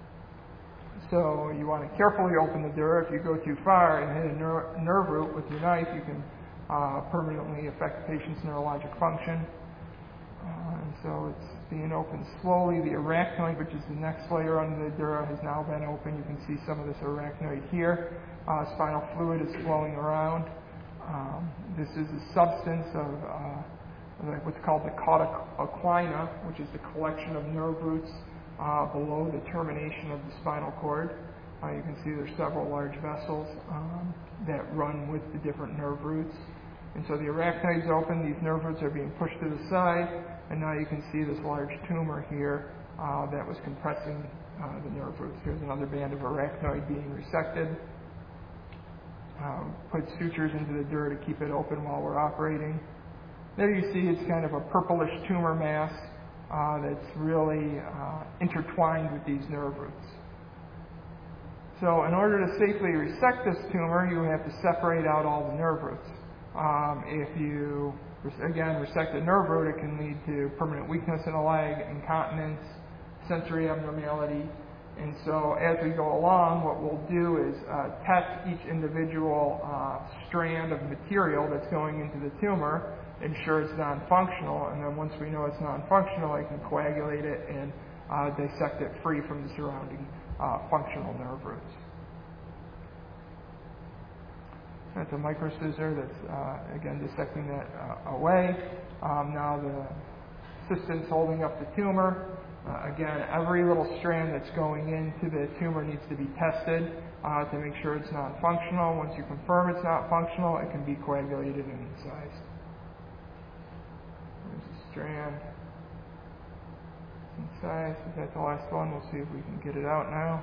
[SPEAKER 1] so you want to carefully open the dura. If you go too far and hit a ner- nerve root with your knife, you can uh, permanently affect the patient's neurologic function. Uh, and so it's being opened slowly. The arachnoid, which is the next layer under the dura, has now been opened. You can see some of this arachnoid here. Uh, spinal fluid is flowing around. Um, this is a substance of uh, what's called the cauda equina, which is the collection of nerve roots uh, below the termination of the spinal cord. Uh, you can see there's several large vessels um, that run with the different nerve roots. And so the arachnoid's open, these nerve roots are being pushed to the side, and now you can see this large tumor here uh, that was compressing uh, the nerve roots. Here's another band of arachnoid being resected. Um, put sutures into the dura to keep it open while we're operating. There you see it's kind of a purplish tumor mass uh, that's really uh, intertwined with these nerve roots. So in order to safely resect this tumor, you have to separate out all the nerve roots. Um, if you, again, resect a nerve root, it can lead to permanent weakness in a leg, incontinence, sensory abnormality. And so as we go along, what we'll do is uh, test each individual uh, strand of material that's going into the tumor, ensure it's non-functional, and then once we know it's non-functional, I can coagulate it and uh, dissect it free from the surrounding uh, functional nerve roots. That's a micro scissor that's, uh, again, dissecting that uh, away. Um, now the assistant's holding up the tumor. Uh, again, every little strand that's going into the tumor needs to be tested uh, to make sure it's not functional. Once you confirm it's not functional, it can be coagulated and incised. There's a strand. Incised. Is that the last one? We'll see if we can get it out now.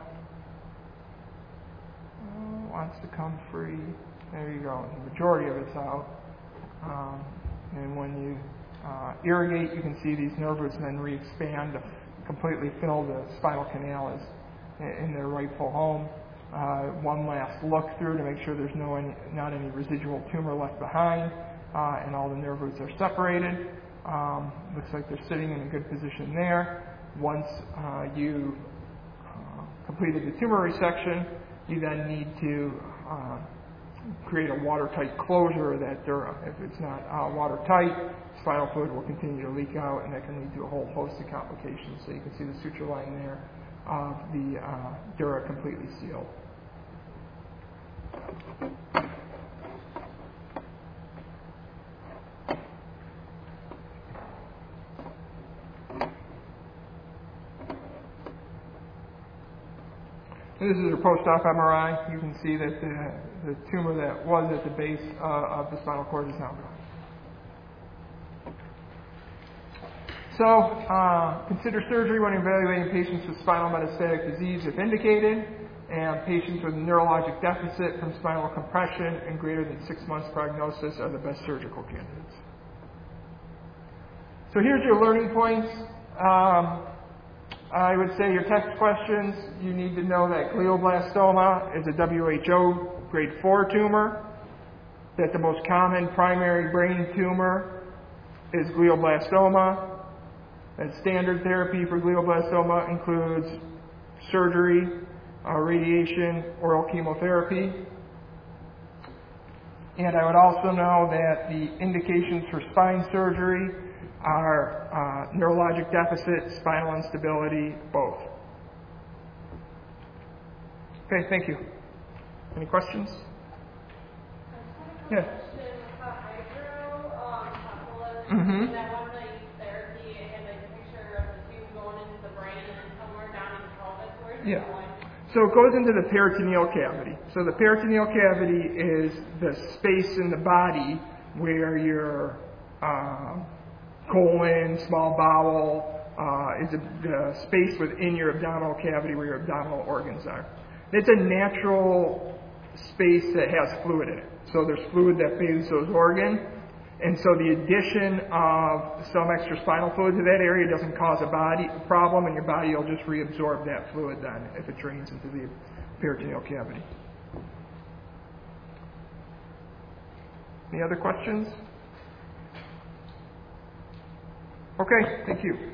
[SPEAKER 1] Oh, wants to come free. There you go. The majority of it's out. Um, and when you uh, irrigate, you can see these nerve roots then re-expand to completely fill the spinal canal as in their rightful home. Uh, one last look through to make sure there's no any, not any residual tumor left behind, uh, and all the nerve roots are separated. Um, looks like they're sitting in a good position there. Once uh, you uh, completed the tumor resection, you then need to uh, create a watertight closure of that dura. If it's not uh, watertight, spinal fluid will continue to leak out, and that can lead to a whole host of complications. So you can see the suture line there of the uh, dura completely sealed. And this is a post-op M R I. You can see that the, the tumor that was at the base uh, of the spinal cord is now gone. So, uh, consider surgery when evaluating patients with spinal metastatic disease if indicated, and patients with neurologic deficit from spinal compression and greater than six months prognosis are the best surgical candidates. So here's your learning points. Um, I would say your text questions, you need to know that glioblastoma is a W H O grade four tumor, that the most common primary brain tumor is glioblastoma, that standard therapy for glioblastoma includes surgery, uh, radiation, oral chemotherapy. And I would also know that the indications for spine surgery are uh, neurologic deficit, spinal instability, both. Okay, thank you. Any questions? Yeah. Mm-hmm. Yeah. So it goes into the peritoneal cavity. So the peritoneal cavity is the space in the body where your uh, colon, small bowel, uh, is a, the space within your abdominal cavity where your abdominal organs are. It's a natural space that has fluid in it. So there's fluid that bathes those organs. And so the addition of some extra spinal fluid to that area doesn't cause a body problem, and your body will just reabsorb that fluid then if it drains into the peritoneal cavity. Any other questions? Okay, thank you.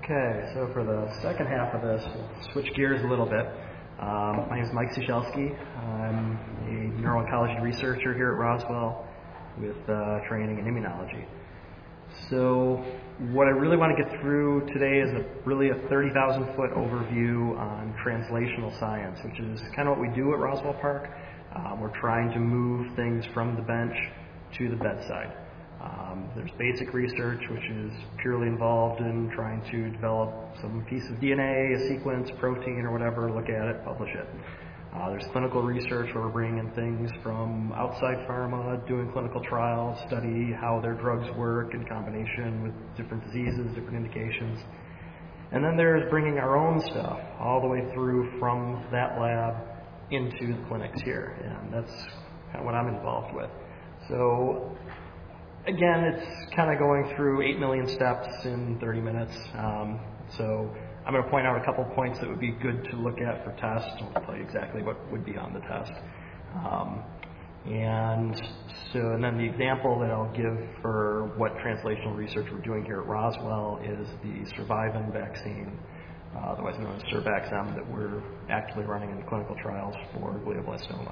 [SPEAKER 2] Okay, so for the second half of this, we'll switch gears a little bit. Um, my name is Mike Suchelski. I'm a neuro-oncology researcher here at Roswell with uh, training in immunology. So what I really want to get through today is a, really a thirty thousand foot overview on translational science, which is kind of what we do at Roswell Park. Um, we're trying to move things from the bench to the bedside. Um, there's basic research, which is purely involved in trying to develop some piece of D N A, a sequence, protein, or whatever, look at it, publish it. Uh, there's clinical research where we're bringing in things from outside pharma, doing clinical trials, study how their drugs work in combination with different diseases, different indications. And then there's bringing our own stuff all the way through from that lab into the clinics here, and that's kind of what I'm involved with. So again, it's kind of going through eight million steps in thirty minutes. Um, so I'm going to point out a couple points that would be good to look at for tests. I'll tell you exactly what would be on the test. Um, and so, and then the example that I'll give for what translational research we're doing here at Roswell is the Survivin vaccine, uh, otherwise known as Survaxem, that we're actively running in clinical trials for glioblastoma.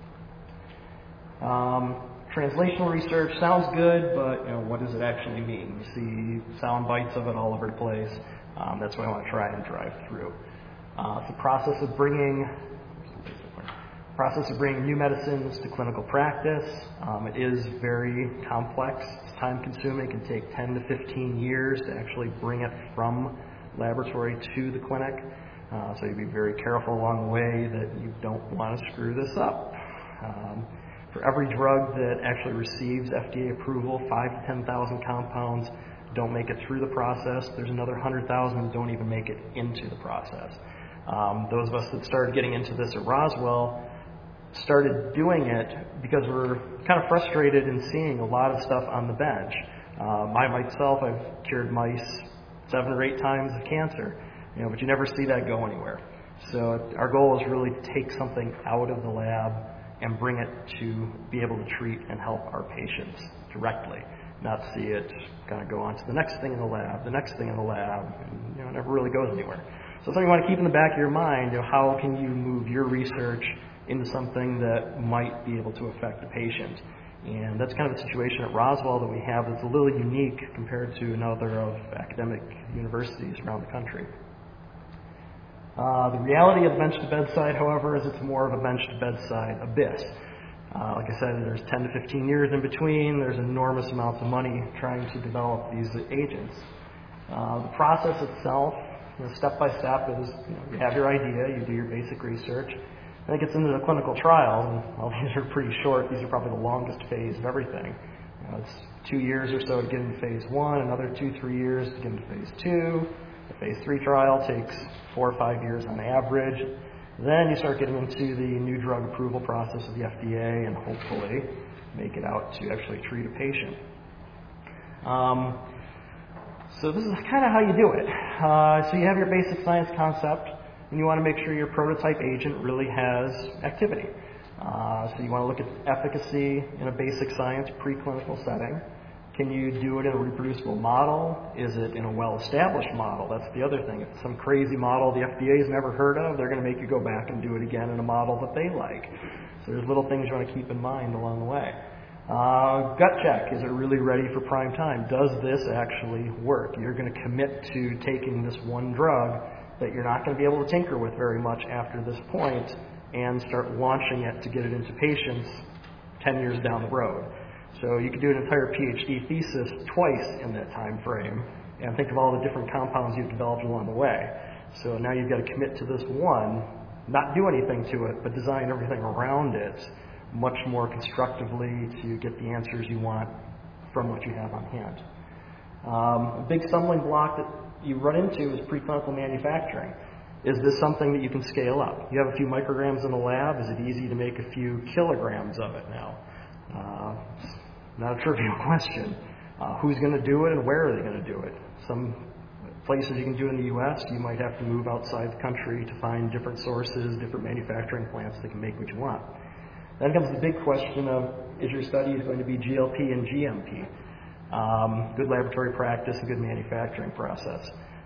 [SPEAKER 2] Um, Translational research sounds good, but you know, what does it actually mean? You see sound bites of it all over the place. Um, that's what I want to try and drive through. Uh, it's the process of bringing process of bringing new medicines to clinical practice. Um, it is very complex. It's time-consuming. It can take ten to fifteen years to actually bring it from laboratory to the clinic. Uh, so you be very careful along the way that you don't want to screw this up. Um, For every drug that actually receives F D A approval, five to ten thousand compounds don't make it through the process. There's another one hundred thousand that don't even make it into the process. Um, those of us that started getting into this at Roswell started doing it because we're kind of frustrated in seeing a lot of stuff on the bench. Uh, I myself, I've cured mice seven or eight times of cancer, you know, but you never see that go anywhere. So our goal is really to take something out of the lab and bring it to be able to treat and help our patients directly, not see it kind of go on to the next thing in the lab, the next thing in the lab, and you know, it never really goes anywhere. So something you want to keep in the back of your mind, you know, how can you move your research into something that might be able to affect the patient? And that's kind of a situation at Roswell that we have that's a little unique compared to another of academic universities around the country. Uh, the reality of the bench-to-bedside, however, is it's more of a bench-to-bedside abyss. Uh, like I said, there's ten to fifteen years in between. There's enormous amounts of money trying to develop these agents. Uh, the process itself, you know, step by step, is you, know, you have your idea, you do your basic research, then it gets into the clinical trials, and while these are pretty short, these are probably the longest phase of everything. You know, it's two years or so to get into phase one, another two, three years to get into phase two. The phase three trial takes four or five years on average. Then you start getting into the new drug approval process of the F D A and hopefully make it out to actually treat a patient. Um, so this is kind of how you do it. Uh, so you have your basic science concept, and you want to make sure your prototype agent really has activity. Uh, so you want to look at efficacy in a basic science preclinical setting. Can you do it in a reproducible model? Is it in a well-established model? That's the other thing. If it's some crazy model the F D A has never heard of, they're going to make you go back and do it again in a model that they like. So there's little things you want to keep in mind along the way. Uh, gut check. Is it really ready for prime time? Does this actually work? You're going to commit to taking this one drug that you're not going to be able to tinker with very much after this point and start launching it to get it into patients ten years down the road. So you could do an entire PhD thesis twice in that time frame and think of all the different compounds you've developed along the way. So now you've got to commit to this one, not do anything to it, but design everything around it much more constructively to get the answers you want from what you have on hand. Um, a big stumbling block that you run into is preclinical manufacturing. Is this something that you can scale up? You have a few micrograms in the lab. Is it easy to make a few kilograms of it now? Uh, Not a trivial question. Uh, who's going to do it and where are they going to do it? Some places you can do in the U S, you might have to move outside the country to find different sources, different manufacturing plants that can make what you want. Then comes the big question of, is your study going to be G L P and G M P? Um, good laboratory practice and good manufacturing process.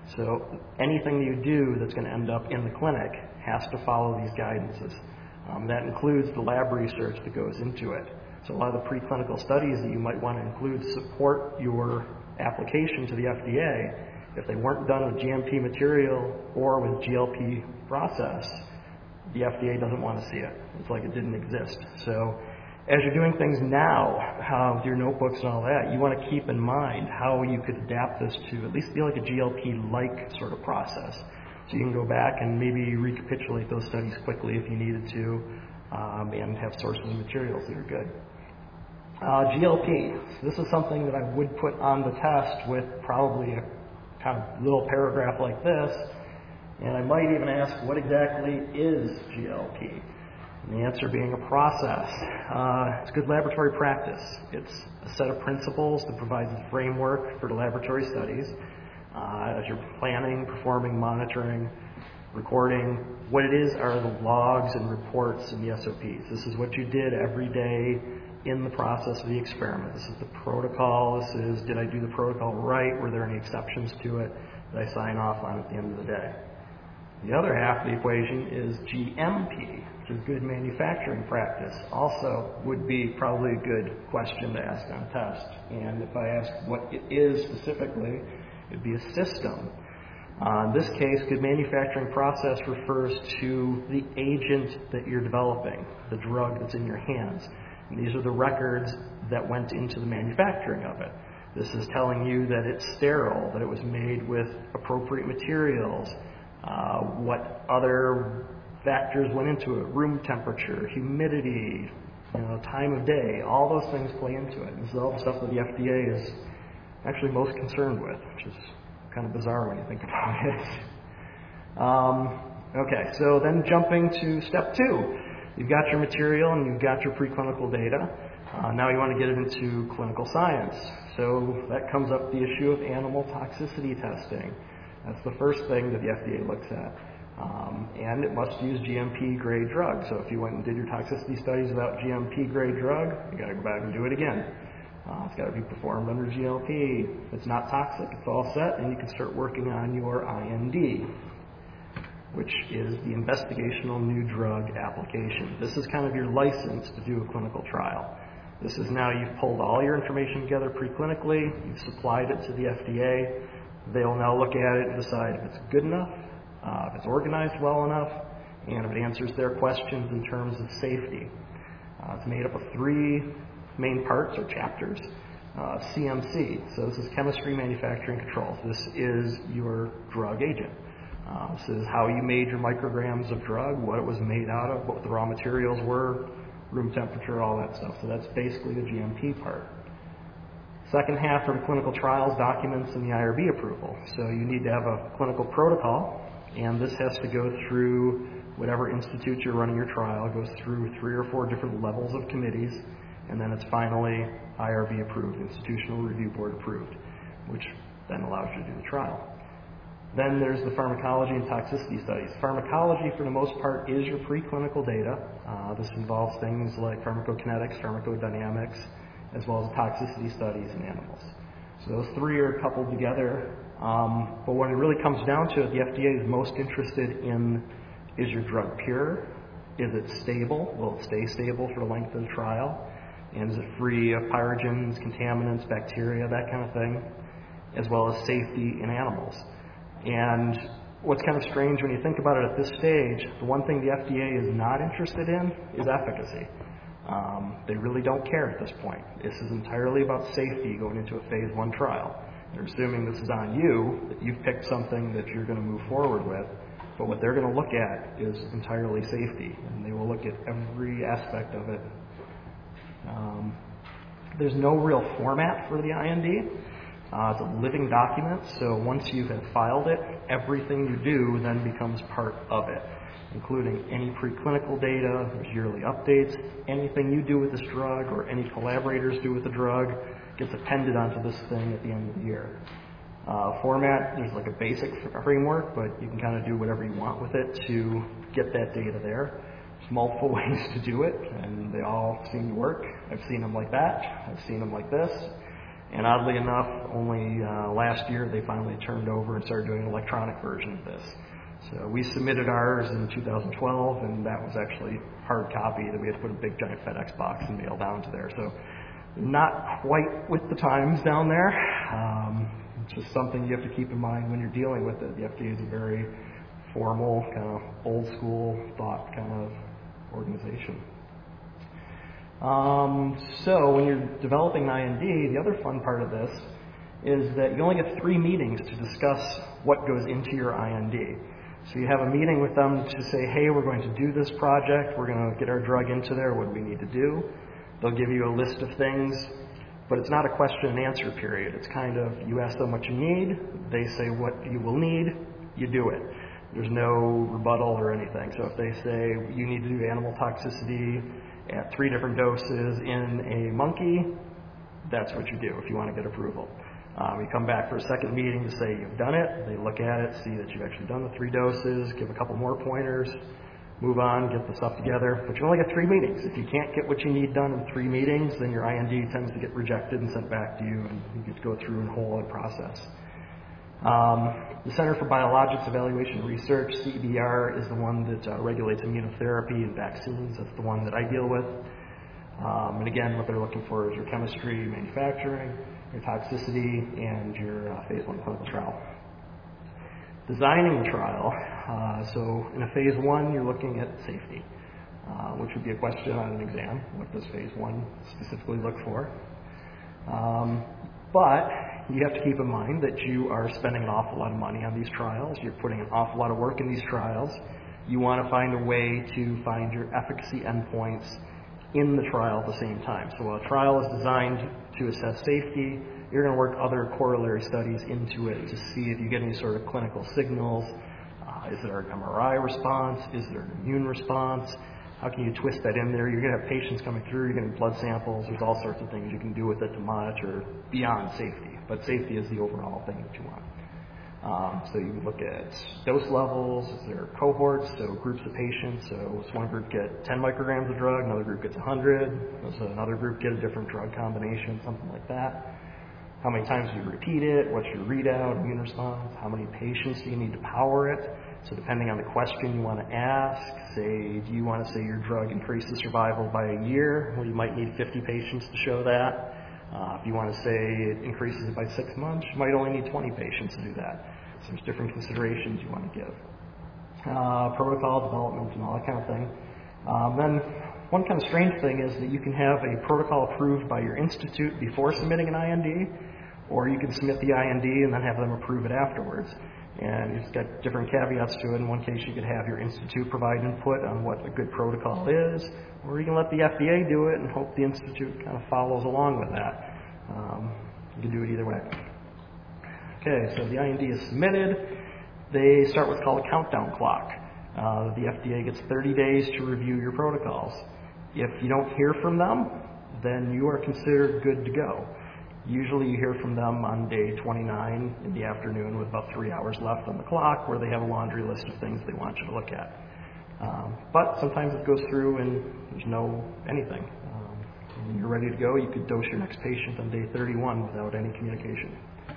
[SPEAKER 2] So anything you do that's going to end up in the clinic has to follow these guidances. Um, that includes the lab research that goes into it. So a lot of the preclinical studies that you might want to include support your application to the F D A. If they weren't done with G M P material or with G L P process, the F D A doesn't want to see it. It's like it didn't exist. So as you're doing things now, uh, with your notebooks and all that, you want to keep in mind how you could adapt this to at least be like a G L P-like sort of process. So you can go back and maybe recapitulate those studies quickly if you needed to, um, and have sources of materials that are good. Uh, G L P. So this is something that I would put on the test with probably a kind of little paragraph like this, and I might even ask, what exactly is G L P? And the answer being a process. Uh, it's good laboratory practice. It's a set of principles that provides a framework for the laboratory studies. Uh, as you're planning, performing, monitoring, recording, what it is are the logs and reports and the S O Ps. This is what you did every day in the process of the experiment. This is the protocol. This is, did I do the protocol right? Were there any exceptions to it that I sign off on at the end of the day? The other half of the equation is G M P, which is good manufacturing practice. Also would be probably a good question to ask on a test. And if I ask what it is specifically, it would be a system. Uh, in this case, good manufacturing process refers to the agent that you're developing, the drug that's in your hands. And these are the records that went into the manufacturing of it. This is telling you that it's sterile, that it was made with appropriate materials, uh, what other factors went into it, room temperature, humidity, you know, time of day, all those things play into it. This is all the stuff that the F D A is actually most concerned with, which is kind of bizarre when you think about it. Um, okay, so then jumping to step two. You've got your material and you've got your preclinical data. Uh, now you want to get it into clinical science. So that comes up the issue of animal toxicity testing. That's the first thing that the F D A looks at. Um, and it must use G M P grade drug. So if you went and did your toxicity studies without G M P grade drug, you got to go back and do it again. Uh, it's got to be performed under G L P. If it's not toxic, it's all set, and you can start working on your I N D, which is the investigational new drug application. This is kind of your license to do a clinical trial. This is now you've pulled all your information together preclinically, you've supplied it to the F D A. They'll now look at it and decide if it's good enough, uh, if it's organized well enough, and if it answers their questions in terms of safety. Uh, it's made up of three main parts or chapters. Uh, C M C, so this is chemistry, manufacturing, controls. This is your drug agent. Uh, this is how you made your micrograms of drug, what it was made out of, what the raw materials were, room temperature, all that stuff. So that's basically the G M P part. Second half are the clinical trials documents and the I R B approval. So you need to have a clinical protocol, and this has to go through whatever institute you're running your trial. It goes through three or four different levels of committees, and then it's finally I R B approved, Institutional Review Board approved, which then allows you to do the trial. Then there's the pharmacology and toxicity studies. Pharmacology, for the most part, is your preclinical data. Uh, this involves things like pharmacokinetics, pharmacodynamics, as well as toxicity studies in animals. So those three are coupled together. Um, but when it really comes down to it, the F D A is most interested in, is your drug pure? Is it stable? Will it stay stable for the length of the trial? And is it free of pyrogens, contaminants, bacteria, that kind of thing, as well as safety in animals? And what's kind of strange when you think about it at this stage, the one thing the F D A is not interested in is efficacy. Um, they really don't care at this point. This is entirely about safety going into a phase one trial. They're assuming this is on you, that you've picked something that you're going to move forward with, but what they're going to look at is entirely safety, and they will look at every aspect of it. Um, there's no real format for the I N D. Uh, it's a living document, so once you have filed it, everything you do then becomes part of it, including any preclinical data, there's yearly updates, anything you do with this drug or any collaborators do with the drug gets appended onto this thing at the end of the year. Uh, format, there's like a basic framework, but you can kind of do whatever you want with it to get that data there. There's multiple ways to do it, and they all seem to work. I've seen them like that. I've seen them like this. And oddly enough, only uh, last year they finally turned over and started doing an electronic version of this. So we submitted ours in two thousand twelve, and that was actually hard copy that we had to put a big giant FedEx box and mail down to there. So not quite with the times down there. Um, it's just something you have to keep in mind when you're dealing with it. The F D A is a very formal, kind of old school thought kind of organization. Um, so when you're developing an I N D, the other fun part of this is that you only get three meetings to discuss what goes into your I N D. So you have a meeting with them to say, hey, we're going to do this project, we're going to get our drug into there, what do we need to do? They'll give you a list of things, but it's not a question and answer period. It's kind of, you ask them what you need, they say what you will need, you do it. There's no rebuttal or anything. So if they say you need to do animal toxicity at three different doses in a monkey, that's what you do if you want to get approval. Um, you come back for a second meeting to say you've done it. They look at it, see that you've actually done the three doses, give a couple more pointers, move on, get the stuff together. But you only get three meetings. If you can't get what you need done in three meetings, then your I N D tends to get rejected and sent back to you, and you get to go through a whole other process. Um, the Center for Biologics Evaluation and Research, C B R, is the one that uh, regulates immunotherapy and vaccines. That's the one that I deal with. Um, and again, what they're looking for is your chemistry, manufacturing, your toxicity, and your uh, phase one clinical trial. Designing the trial. Uh, so in a phase one, you're looking at safety, uh, which would be a question on an exam. What does phase one specifically look for? Um, but you have to keep in mind that you are spending an awful lot of money on these trials. You're putting an awful lot of work in these trials. You want to find a way to find your efficacy endpoints in the trial at the same time. So while a trial is designed to assess safety, you're going to work other corollary studies into it to see if you get any sort of clinical signals. Uh, is there an M R I response? Is there an immune response? How can you twist that in there? You're going to have patients coming through, you're getting blood samples, there's all sorts of things you can do with it to monitor beyond safety. But safety is the overall thing that you want. Um, so you look at dose levels, is there cohorts, so groups of patients. So does one group get ten micrograms of drug, another group gets one hundred, does another group get a different drug combination, something like that. How many times do you repeat it? What's your readout, immune response? How many patients do you need to power it? So depending on the question you want to ask, say, do you want to say your drug increases survival by a year? Well, you might need fifty patients to show that. Uh, if you want to say it increases it by six months, you might only need twenty patients to do that. So there's different considerations you want to give. Uh, protocol development and all that kind of thing. Um, then one kind of strange thing is that you can have a protocol approved by your institute before submitting an I N D, or you can submit the I N D and then have them approve it afterwards. And it's got different caveats to it. In one case, you could have your institute provide input on what a good protocol is, or you can let the F D A do it and hope the institute kind of follows along with that. Um, you can do it either way. Okay, so the I N D is submitted. They start what's called a countdown clock. Uh, the F D A gets thirty days to review your protocols. If you don't hear from them, then you are considered good to go. Usually you hear from them on day twenty-nine in the afternoon with about three hours left on the clock, where they have a laundry list of things they want you to look at. Um, but sometimes it goes through and there's no anything. Um, when you're ready to go, you could dose your next patient on day thirty-one without any communication.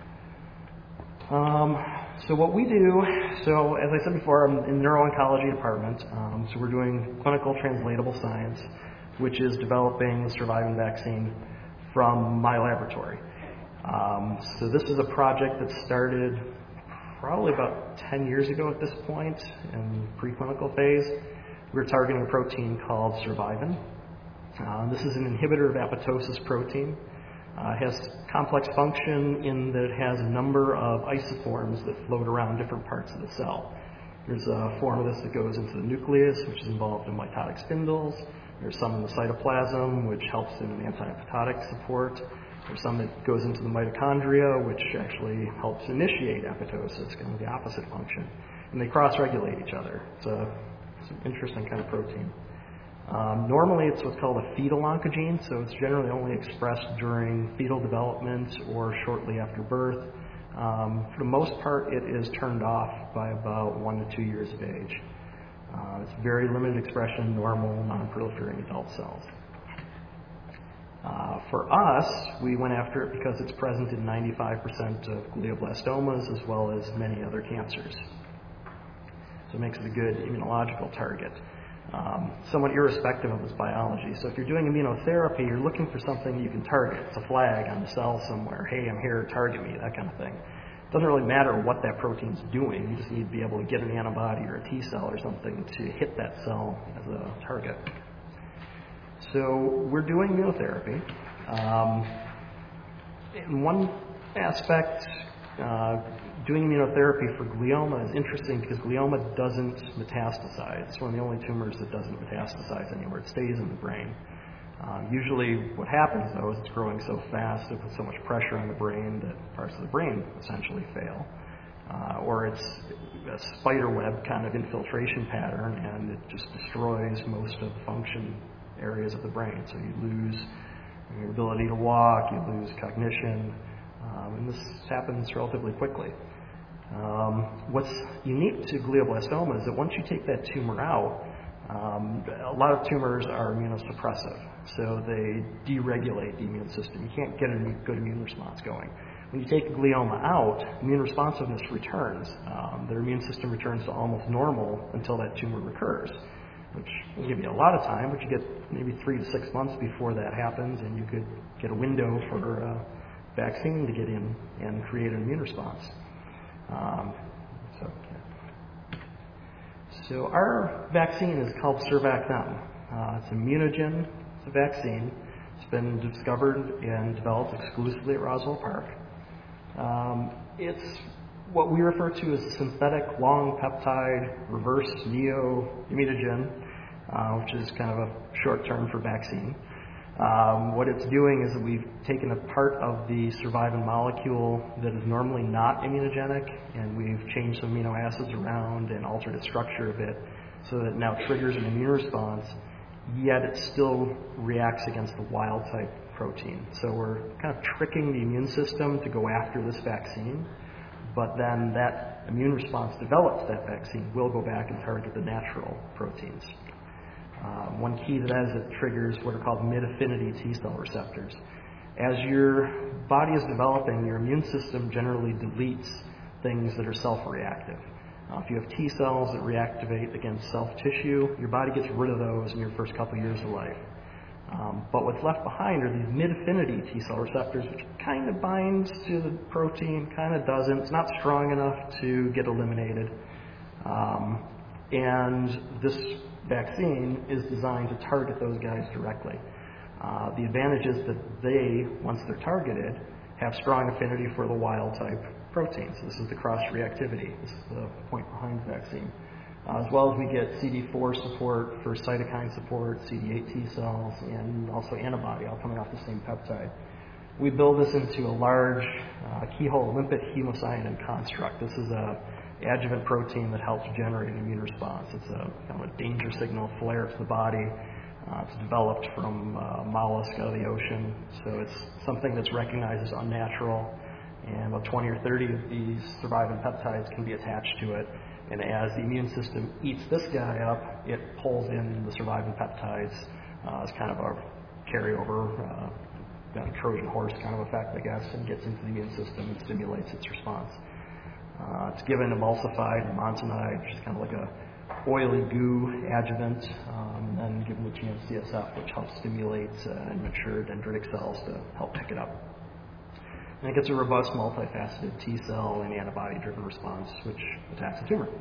[SPEAKER 2] Um, so what we do, so as I said before, I'm in the neuro-oncology department, um, so we're doing clinical translatable science, which is developing the survivin vaccine from my laboratory. Um, so this is a project that started probably about ten years ago at this point in preclinical phase. We're targeting a protein called survivin. Uh, this is an inhibitor of apoptosis protein. Uh, it has complex function in that it has a number of isoforms that float around different parts of the cell. There's a form of this that goes into the nucleus, which is involved in mitotic spindles. There's some in the cytoplasm, which helps in an anti-apoptotic support. There's some that goes into the mitochondria, which actually helps initiate apoptosis, kind of the opposite function. And they cross-regulate each other. It's, a, it's an interesting kind of protein. Um, normally it's what's called a fetal oncogene, so it's generally only expressed during fetal development or shortly after birth. Um, for the most part, it is turned off by about one to two years of age. Uh, it's very limited expression in normal, non-proliferating adult cells. Uh, for us, we went after it because it's present in ninety-five percent of glioblastomas as well as many other cancers. So it makes it a good immunological target, um, somewhat irrespective of its biology. So if you're doing immunotherapy, you're looking for something you can target. It's a flag on the cell somewhere. Hey, I'm here, target me, that kind of thing. It doesn't really matter what that protein's doing. You just need to be able to get an antibody or a T cell or something to hit that cell as a target. So we're doing immunotherapy. Um, in one aspect, uh, doing immunotherapy for glioma is interesting because glioma doesn't metastasize. It's one of the only tumors that doesn't metastasize anywhere. It stays in the brain. Um, usually what happens, though, is it's growing so fast, it puts so much pressure on the brain that parts of the brain essentially fail. Uh, or it's a spider web kind of infiltration pattern, and it just destroys most of the function areas of the brain. So you lose your ability to walk, you lose cognition, um, and this happens relatively quickly. Um, what's unique to glioblastoma is that once you take that tumor out, um, a lot of tumors are immunosuppressive, so they deregulate the immune system. You can't get a good immune response going. When you take a glioma out, immune responsiveness returns. Um, their immune system returns to almost normal until that tumor recurs, which will give you a lot of time, but you get maybe three to six months before that happens, and you could get a window for a vaccine to get in and create an immune response. Um, so, yeah. so our vaccine is called Survacnem. Uh, it's immunogen. It's a vaccine. It's been discovered and developed exclusively at Roswell Park. Um, it's what we refer to as synthetic long peptide reverse neo-immunogen, uh, which is kind of a short term for vaccine. Um, what it's doing is that we've taken a part of the survivin molecule that is normally not immunogenic, and we've changed some amino acids around and altered its structure a bit so that it now triggers an immune response, yet it still reacts against the wild type protein. So we're kind of tricking the immune system to go after this vaccine, but then that immune response developed to that vaccine will go back and target the natural proteins. Um, one key to that is it triggers what are called mid-affinity T cell receptors. As your body is developing, your immune system generally deletes things that are self-reactive. Uh, if you have T cells that reactivate against self-tissue, your body gets rid of those in your first couple years of life. Um, but what's left behind are these mid-affinity T cell receptors, which kind of binds to the protein, kind of doesn't. It's not strong enough to get eliminated. Um, and this vaccine is designed to target those guys directly. Uh, the advantage is that they, once they're targeted, have strong affinity for the wild type protein. So this is the cross-reactivity. This is the point behind the vaccine. Uh, as well as we get C D four support for cytokine support, C D eight T cells, and also antibody, all coming off the same peptide. We build this into a large uh, keyhole limpet hemocyanin construct. This is a adjuvant protein that helps generate an immune response. It's a kind of a danger signal flare to the body. Uh, it's developed from uh, mollusk out of the ocean, so it's something that's recognized as unnatural. And about twenty or thirty of these survivin peptides can be attached to it. And as the immune system eats this guy up, it pulls in the survivin peptides uh, as kind of a carryover, uh, kind of Trojan horse kind of effect, I guess, and gets into the immune system and stimulates its response. Uh, it's given emulsified montanide, which is kind of like a oily goo adjuvant, um, and then given the G M C S F, which helps stimulate uh, immature dendritic cells to help pick it up. And it gets a robust, multifaceted T cell and antibody-driven response, which attacks the tumor.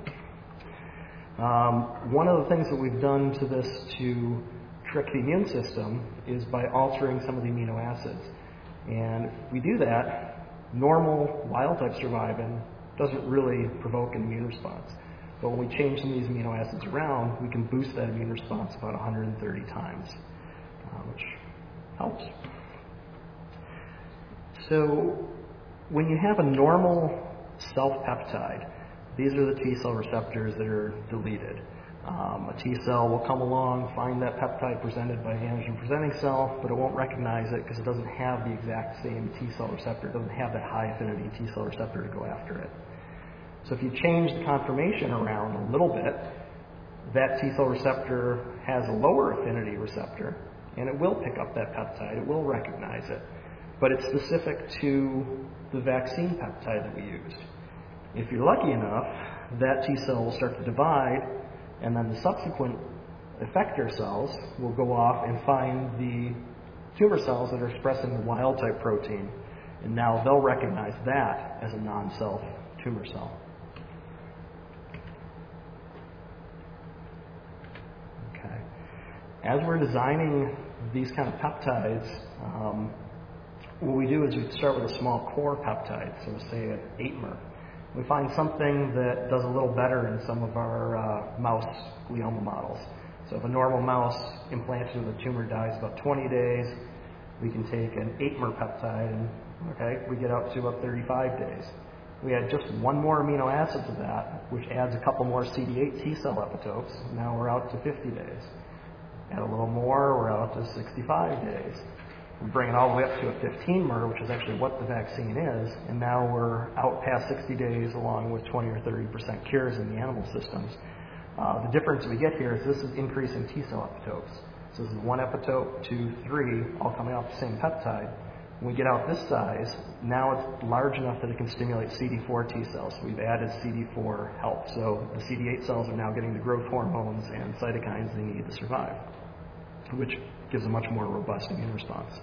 [SPEAKER 2] Um, one of the things that we've done to this to trick the immune system is by altering some of the amino acids. And if we do that, normal wild-type survivin doesn't really provoke an immune response. But when we change some of these amino acids around, we can boost that immune response about one hundred thirty times, uh, which helps. So when you have a normal self-peptide, these are the T cell receptors that are deleted. Um, a T cell will come along, find that peptide presented by an antigen-presenting cell, but it won't recognize it because it doesn't have the exact same T cell receptor. It doesn't have that high affinity T cell receptor to go after it. So if you change the conformation around a little bit, that T cell receptor has a lower affinity receptor, and it will pick up that peptide, it will recognize it, but it's specific to the vaccine peptide that we used. If you're lucky enough, that T cell will start to divide, and then the subsequent effector cells will go off and find the tumor cells that are expressing the wild-type protein, and now they'll recognize that as a non-self tumor cell. Okay. As we're designing these kind of peptides, um, what we do is we start with a small core peptide, so say an eight mer. We find something that does a little better in some of our uh, mouse glioma models. So if a normal mouse implanted with a tumor dies about twenty days, we can take an eight mer peptide and, okay, we get out to about thirty-five days. We add just one more amino acid to that, which adds a couple more C D eight T cell epitopes. Now we're out to fifty days. Add a little more, we're out to sixty-five days. We bring it all the way up to a fifteen mer, which is actually what the vaccine is, and now we're out past sixty days along with twenty or thirty percent cures in the animal systems. Uh, the difference we get here is this is increasing T cell epitopes. So this is one epitope, two, three, all coming out the same peptide. When we get out this size, now it's large enough that it can stimulate C D four T cells. So we've added C D four help. So the C D eight cells are now getting the growth hormones and cytokines they need to survive, which gives a much more robust immune response.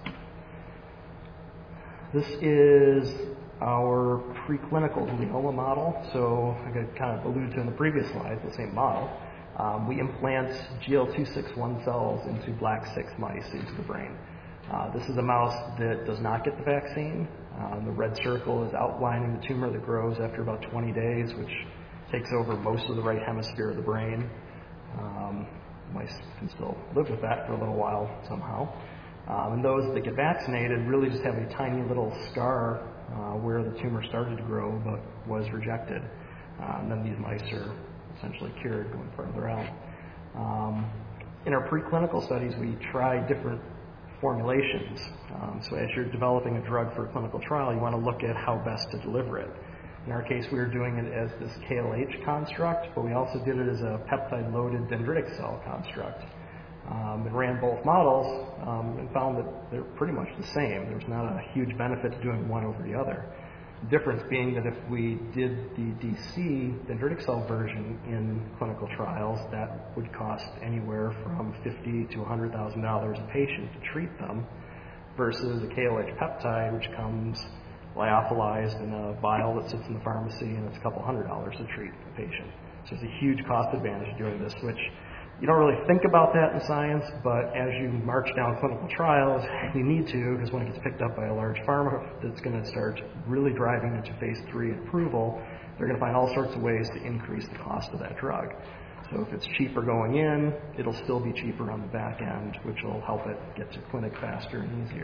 [SPEAKER 2] This is our preclinical glioma model. So I could kind of allude to in the previous slide, the same model. Um, we implant G L two sixty-one cells into black six mice into the brain. Uh, this is a mouse that does not get the vaccine. Uh, the red circle is outlining the tumor that grows after about twenty days, which takes over most of the right hemisphere of the brain. Um, mice can still live with that for a little while somehow. Um, and those that get vaccinated really just have a tiny little scar uh, where the tumor started to grow but was rejected. Uh, and then these mice are essentially cured going further out. Um, in our preclinical studies, we tried different formulations. Um, so as you're developing a drug for a clinical trial, you want to look at how best to deliver it. In our case, we were doing it as this K L H construct, but we also did it as a peptide-loaded dendritic cell construct. Um, and ran both models um, and found that they're pretty much the same. There's not a huge benefit to doing one over the other. The difference being that if we did the D C dendritic cell version in clinical trials, that would cost anywhere from fifty thousand dollars to one hundred thousand dollars a patient to treat them, versus a K L H peptide, which comes lyophilized in a vial that sits in the pharmacy, and it's a couple hundred dollars to treat a patient. So there's a huge cost advantage of doing this, which you don't really think about that in science, but as you march down clinical trials, you need to, because when it gets picked up by a large pharma that's going to start really driving into phase three approval, they're going to find all sorts of ways to increase the cost of that drug. So if it's cheaper going in, it'll still be cheaper on the back end, which will help it get to clinic faster and easier.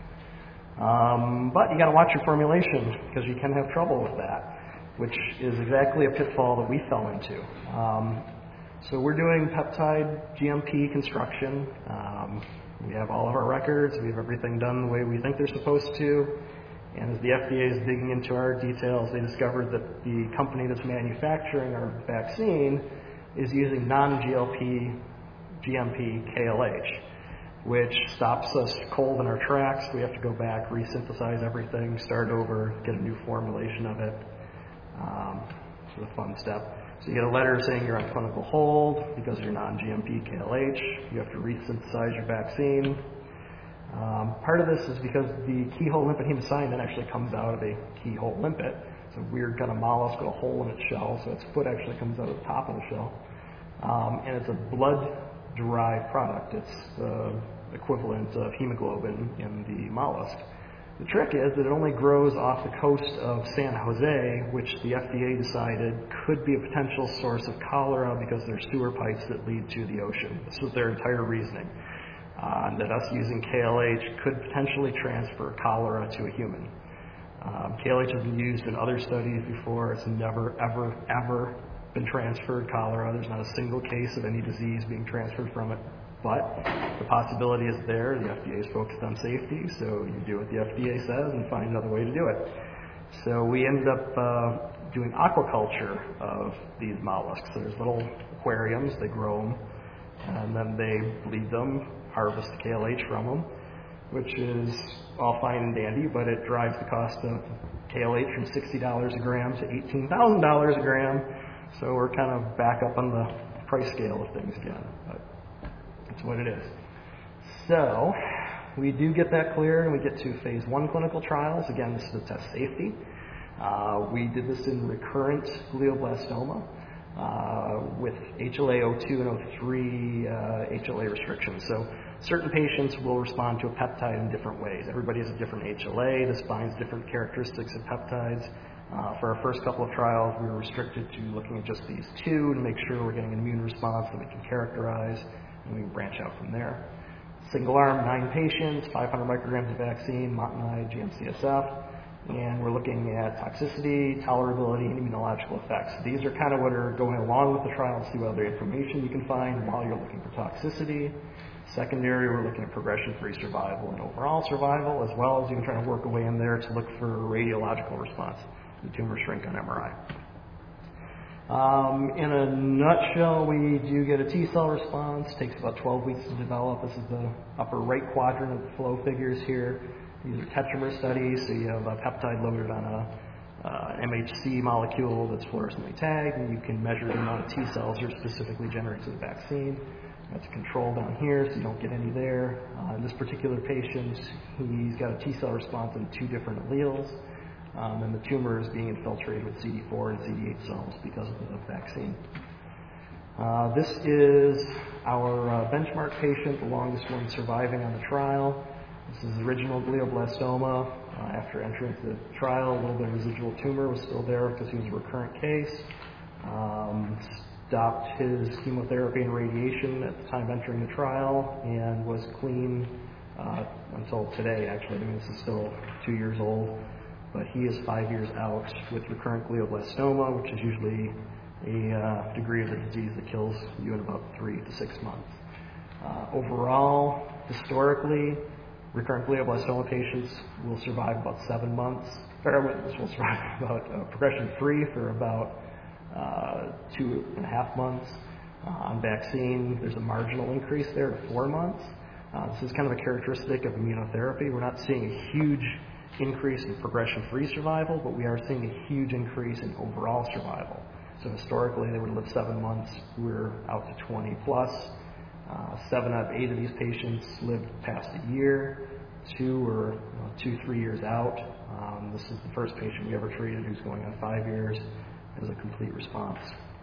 [SPEAKER 2] Um, but you got to watch your formulation, because you can have trouble with that, which is exactly a pitfall that we fell into. Um, So we're doing peptide G M P construction. Um, we have all of our records. We have everything done the way we think they're supposed to. And as the F D A is digging into our details, they discovered that the company that's manufacturing our vaccine is using non-G L P G M P K L H, which stops us cold in our tracks. We have to go back, resynthesize everything, start over, get a new formulation of it. Um, it's a fun step. So you get a letter saying you're on clinical hold because you're non-G M P K L H. You have to resynthesize your vaccine. Um, part of this is because the keyhole limpet hemocyanin actually comes out of a keyhole limpet. It's a weird kind of mollusk with a hole in its shell, so its foot actually comes out of the top of the shell. Um, and it's a blood-derived product. It's the equivalent of hemoglobin in the mollusk. The trick is that it only grows off the coast of San Jose, which the F D A decided could be a potential source of cholera because there's sewer pipes that lead to the ocean. This was their entire reasoning, uh, that us using K L H could potentially transfer cholera to a human. Um, K L H has been used in other studies before. It's never, ever, ever been transferred cholera. There's not a single case of any disease being transferred from it. But the possibility is there. The F D A is focused on safety, so you do what the F D A says and find another way to do it. So we ended up uh, doing aquaculture of these mollusks. So there's little aquariums, they grow them, and then they bleed them, harvest K L H from them, which is all fine and dandy, but it drives the cost of K L H from sixty dollars a gram to eighteen thousand dollars a gram. So we're kind of back up on the price scale of things again, but that's what it is. So we do get that clear, and we get to phase one clinical trials. Again, this is to test safety. Uh, we did this in recurrent glioblastoma uh, with H L A zero two and zero three uh, H L A restrictions. So certain patients will respond to a peptide in different ways. Everybody has a different H L A. This binds different characteristics of peptides. Uh, for our first couple of trials, we were restricted to looking at just these two to make sure we're getting an immune response that we can characterize, and we can branch out from there. Single arm, nine patients, five hundred micrograms of vaccine, Montanide, G M C S F, and we're looking at toxicity, tolerability, and immunological effects. These are kind of what are going along with the trial to see what other information you can find while you're looking for toxicity. Secondary, we're looking at progression-free survival and overall survival, as well as even trying to work a way in there to look for radiological response. The tumor shrink on M R I. Um, in a nutshell, we do get a T-cell response. Takes about twelve weeks to develop. This is the upper right quadrant of the flow figures here. These are tetramer studies, so you have a peptide loaded on a uh, M H C molecule that's fluorescently tagged, and you can measure the amount of T-cells you're specifically generating to the vaccine. That's a control down here, so you don't get any there. Uh, in this particular patient, he's got a T-cell response in two different alleles. Um, and the tumor is being infiltrated with C D four and C D eight cells because of the vaccine. Uh, this is our uh, benchmark patient, the longest one surviving on the trial. This is original glioblastoma. Uh, after entering the trial, a little bit of residual tumor was still there because he was a recurrent case. Um, stopped his chemotherapy and radiation at the time of entering the trial and was clean uh, until today, actually. I mean, this is still two years old. But he is five years out with recurrent glioblastoma, which is usually a uh, degree of the disease that kills you in about three to six months. Uh, overall, historically, recurrent glioblastoma patients will survive about seven months, or will survive about uh, progression-free for about uh, two and a half months. Uh, on vaccine, there's a marginal increase there to four months. Uh, this is kind of a characteristic of immunotherapy. We're not seeing a huge increase in progression-free survival, but we are seeing a huge increase in overall survival. So historically, they would live seven months. We're out to twenty plus. Uh, seven out of eight of these patients lived past a year. Two or you know, two, three years out. Um, this is the first patient we ever treated who's going on five years as a complete response.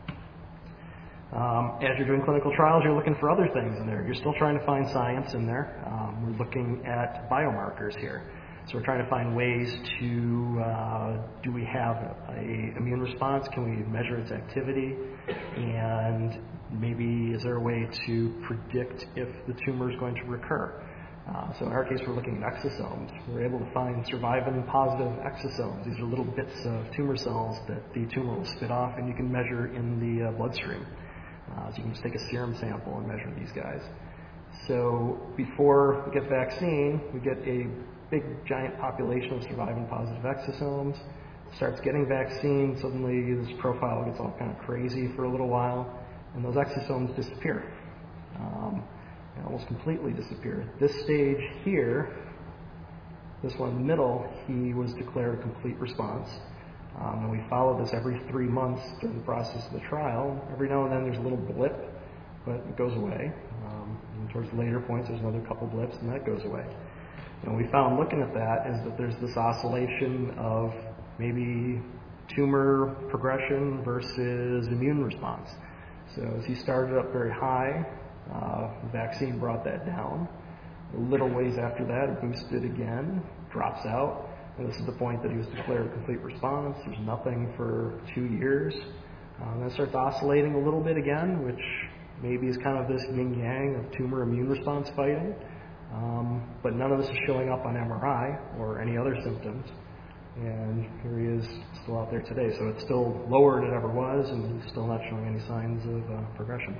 [SPEAKER 2] Um, as you're doing clinical trials, you're looking for other things in there. You're still trying to find science in there. Um, we're looking at biomarkers here. So we're trying to find ways to, uh, do we have a immune response? Can we measure its activity? And maybe is there a way to predict if the tumor is going to recur? Uh, so in our case, we're looking at exosomes. We're able to find survivin positive exosomes. These are little bits of tumor cells that the tumor will spit off, and you can measure in the uh, bloodstream. Uh, so you can just take a serum sample and measure these guys. So before we get vaccine, we get a big giant population of survivin positive exosomes. Starts getting vaccine, suddenly this profile gets all kind of crazy for a little while, and those exosomes disappear. Um, and almost completely disappear. This stage here, this one in the middle, he was declared a complete response. Um, and we follow this every three months during the process of the trial. Every now and then there's a little blip, but it goes away. Um, and towards the later points, there's another couple blips, and that goes away. And we found looking at that is that there's this oscillation of maybe tumor progression versus immune response. So as he started up very high, uh, the vaccine brought that down. A little ways after that, it boosted again, drops out. And this is the point that he was declared a complete response. There's nothing for two years. Um, then it starts oscillating a little bit again, which maybe is kind of this yin-yang of tumor immune response fighting. Um, but none of this is showing up on M R I or any other symptoms. And here he is still out there today. So it's still lower than it ever was, and he's still not showing any signs of uh, progression.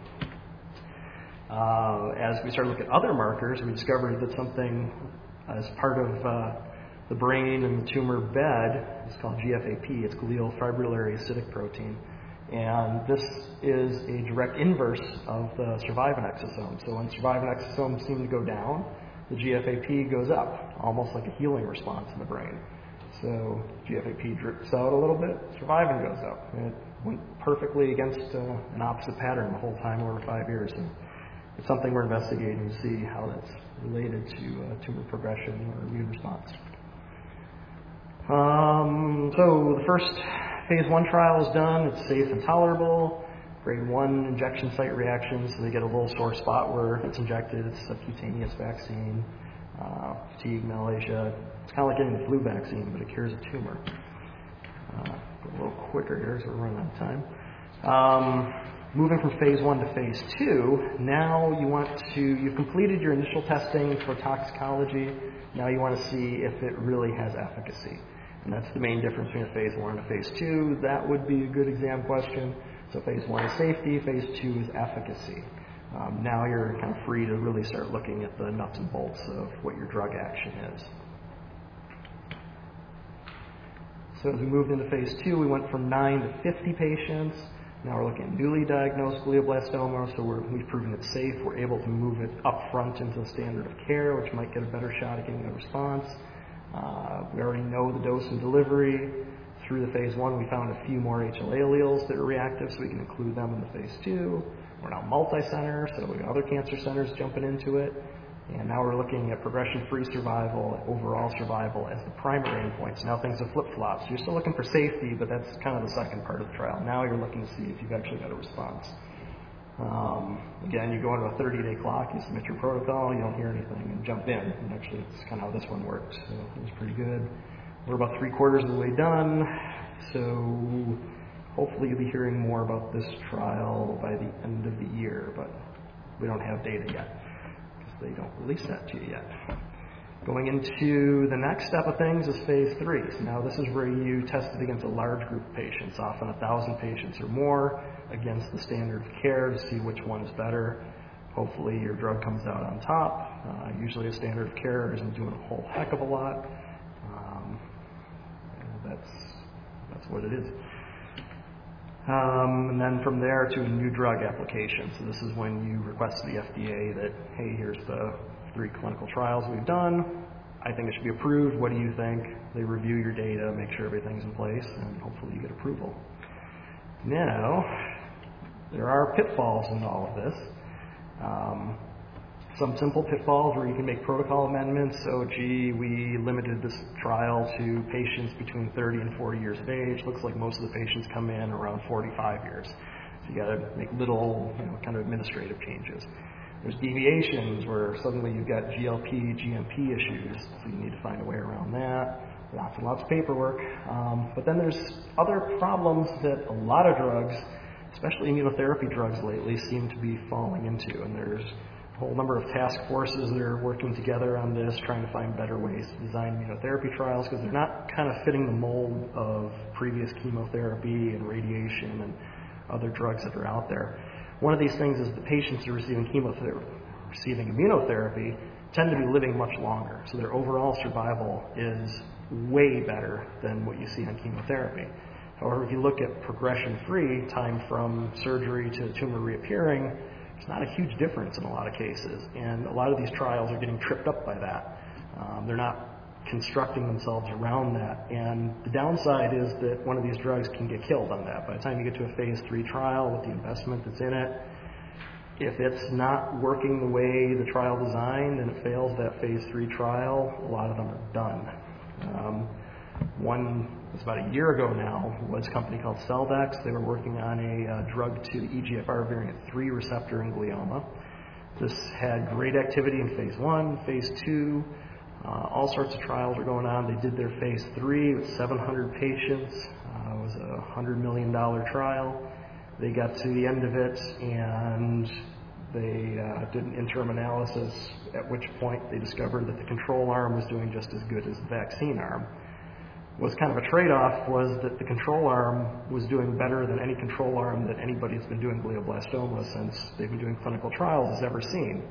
[SPEAKER 2] Uh, as we started looking at other markers, we discovered that something as part of uh, the brain and the tumor bed is called G F A P. It's glial fibrillary acidic protein. And this is a direct inverse of the survivin exosome. So when survivin exosomes seem to go down, the G F A P goes up, almost like a healing response in the brain. So G F A P drips out a little bit, survivin goes up. And it went perfectly against uh, an opposite pattern the whole time over five years. And it's something we're investigating to see how that's related to uh, tumor progression or immune response. Um, so the first phase one trial is done. It's safe and tolerable. Grade one injection site reactions, so they get a little sore spot where it's injected. It's a subcutaneous vaccine. Uh, fatigue, malacia. It's kind of like getting the flu vaccine, but it cures a tumor. Uh, a little quicker here, so we're running out of time. Um, moving from phase one to phase two, now you want to, you've completed your initial testing for toxicology. Now you want to see if it really has efficacy. And that's the main difference between a phase one and a phase two. That would be a good exam question. So phase one is safety, phase two is efficacy. Um, now you're kind of free to really start looking at the nuts and bolts of what your drug action is. So as we moved into phase two, we went from nine to fifty patients. Now we're looking at newly diagnosed glioblastoma, so we're, we've proven it's safe. We're able to move it up front into the standard of care, which might get a better shot at getting a response. Uh, we already know the dose and delivery. Through the phase one, we found a few more H L A alleles that are reactive, so we can include them in the phase two. We're now multi-center, so we got other cancer centers jumping into it. And now we're looking at progression-free survival, overall survival as the primary endpoints. Now things have flip-flopped. So you're still looking for safety, but that's kind of the second part of the trial. Now you're looking to see if you've actually got a response. Um, again, you go into a thirty-day clock, you submit your protocol, you don't hear anything, and jump in. And actually, it's kind of how this one works. So it was pretty good. We're about three quarters of the way done. So hopefully you'll be hearing more about this trial by the end of the year, but we don't have data yet. They don't release that to you yet. Going into the next step of things is phase three. So now this is where you test it against a large group of patients, often a thousand patients or more, against the standard of care to see which one is better. Hopefully your drug comes out on top. Uh, usually a standard of care isn't doing a whole heck of a lot. Um, that's, that's what it is. Um, and then from there to a new drug application. So this is when you request to the F D A that, hey, here's the three clinical trials we've done. I think it should be approved. What do you think? They review your data, make sure everything's in place, and hopefully you get approval. Now, there are pitfalls in all of this. Um, some simple pitfalls where you can make protocol amendments. So, gee, we limited this trial to patients between thirty and forty years of age. Looks like most of the patients come in around forty-five years. So you got to make little, you know, kind of administrative changes. There's deviations where suddenly you've got G L P, G M P issues, so you need to find a way around that. Lots and lots of paperwork. Um, but then there's other problems that a lot of drugs, especially immunotherapy drugs lately, seem to be falling into. And there's a whole number of task forces that are working together on this, trying to find better ways to design immunotherapy trials, because they're not kind of fitting the mold of previous chemotherapy and radiation and other drugs that are out there. One of these things is the patients who are receiving chemotherapy, receiving immunotherapy, tend to be living much longer. So their overall survival is way better than what you see on chemotherapy. However, if you look at progression-free, time from surgery to the tumor reappearing, it's not a huge difference in a lot of cases. And a lot of these trials are getting tripped up by that. Um, they're not constructing themselves around that. And the downside is that one of these drugs can get killed on that. By the time you get to a phase three trial with the investment that's in it, if it's not working the way the trial designed and it fails that phase three trial, a lot of them are done. Um, one was about a year ago now, was a company called Celldex. They were working on a uh, drug to the E G F R variant three receptor in glioma. This had great activity in phase one, phase two. Uh, all sorts of trials are going on. They did their phase three with seven hundred patients. Uh, it was a one hundred million dollars trial. They got to the end of it, and they uh, did an interim analysis, at which point they discovered that the control arm was doing just as good as the vaccine arm. Was kind of a trade-off was that the control arm was doing better than any control arm that anybody that's been doing glioblastoma since they've been doing clinical trials has ever seen.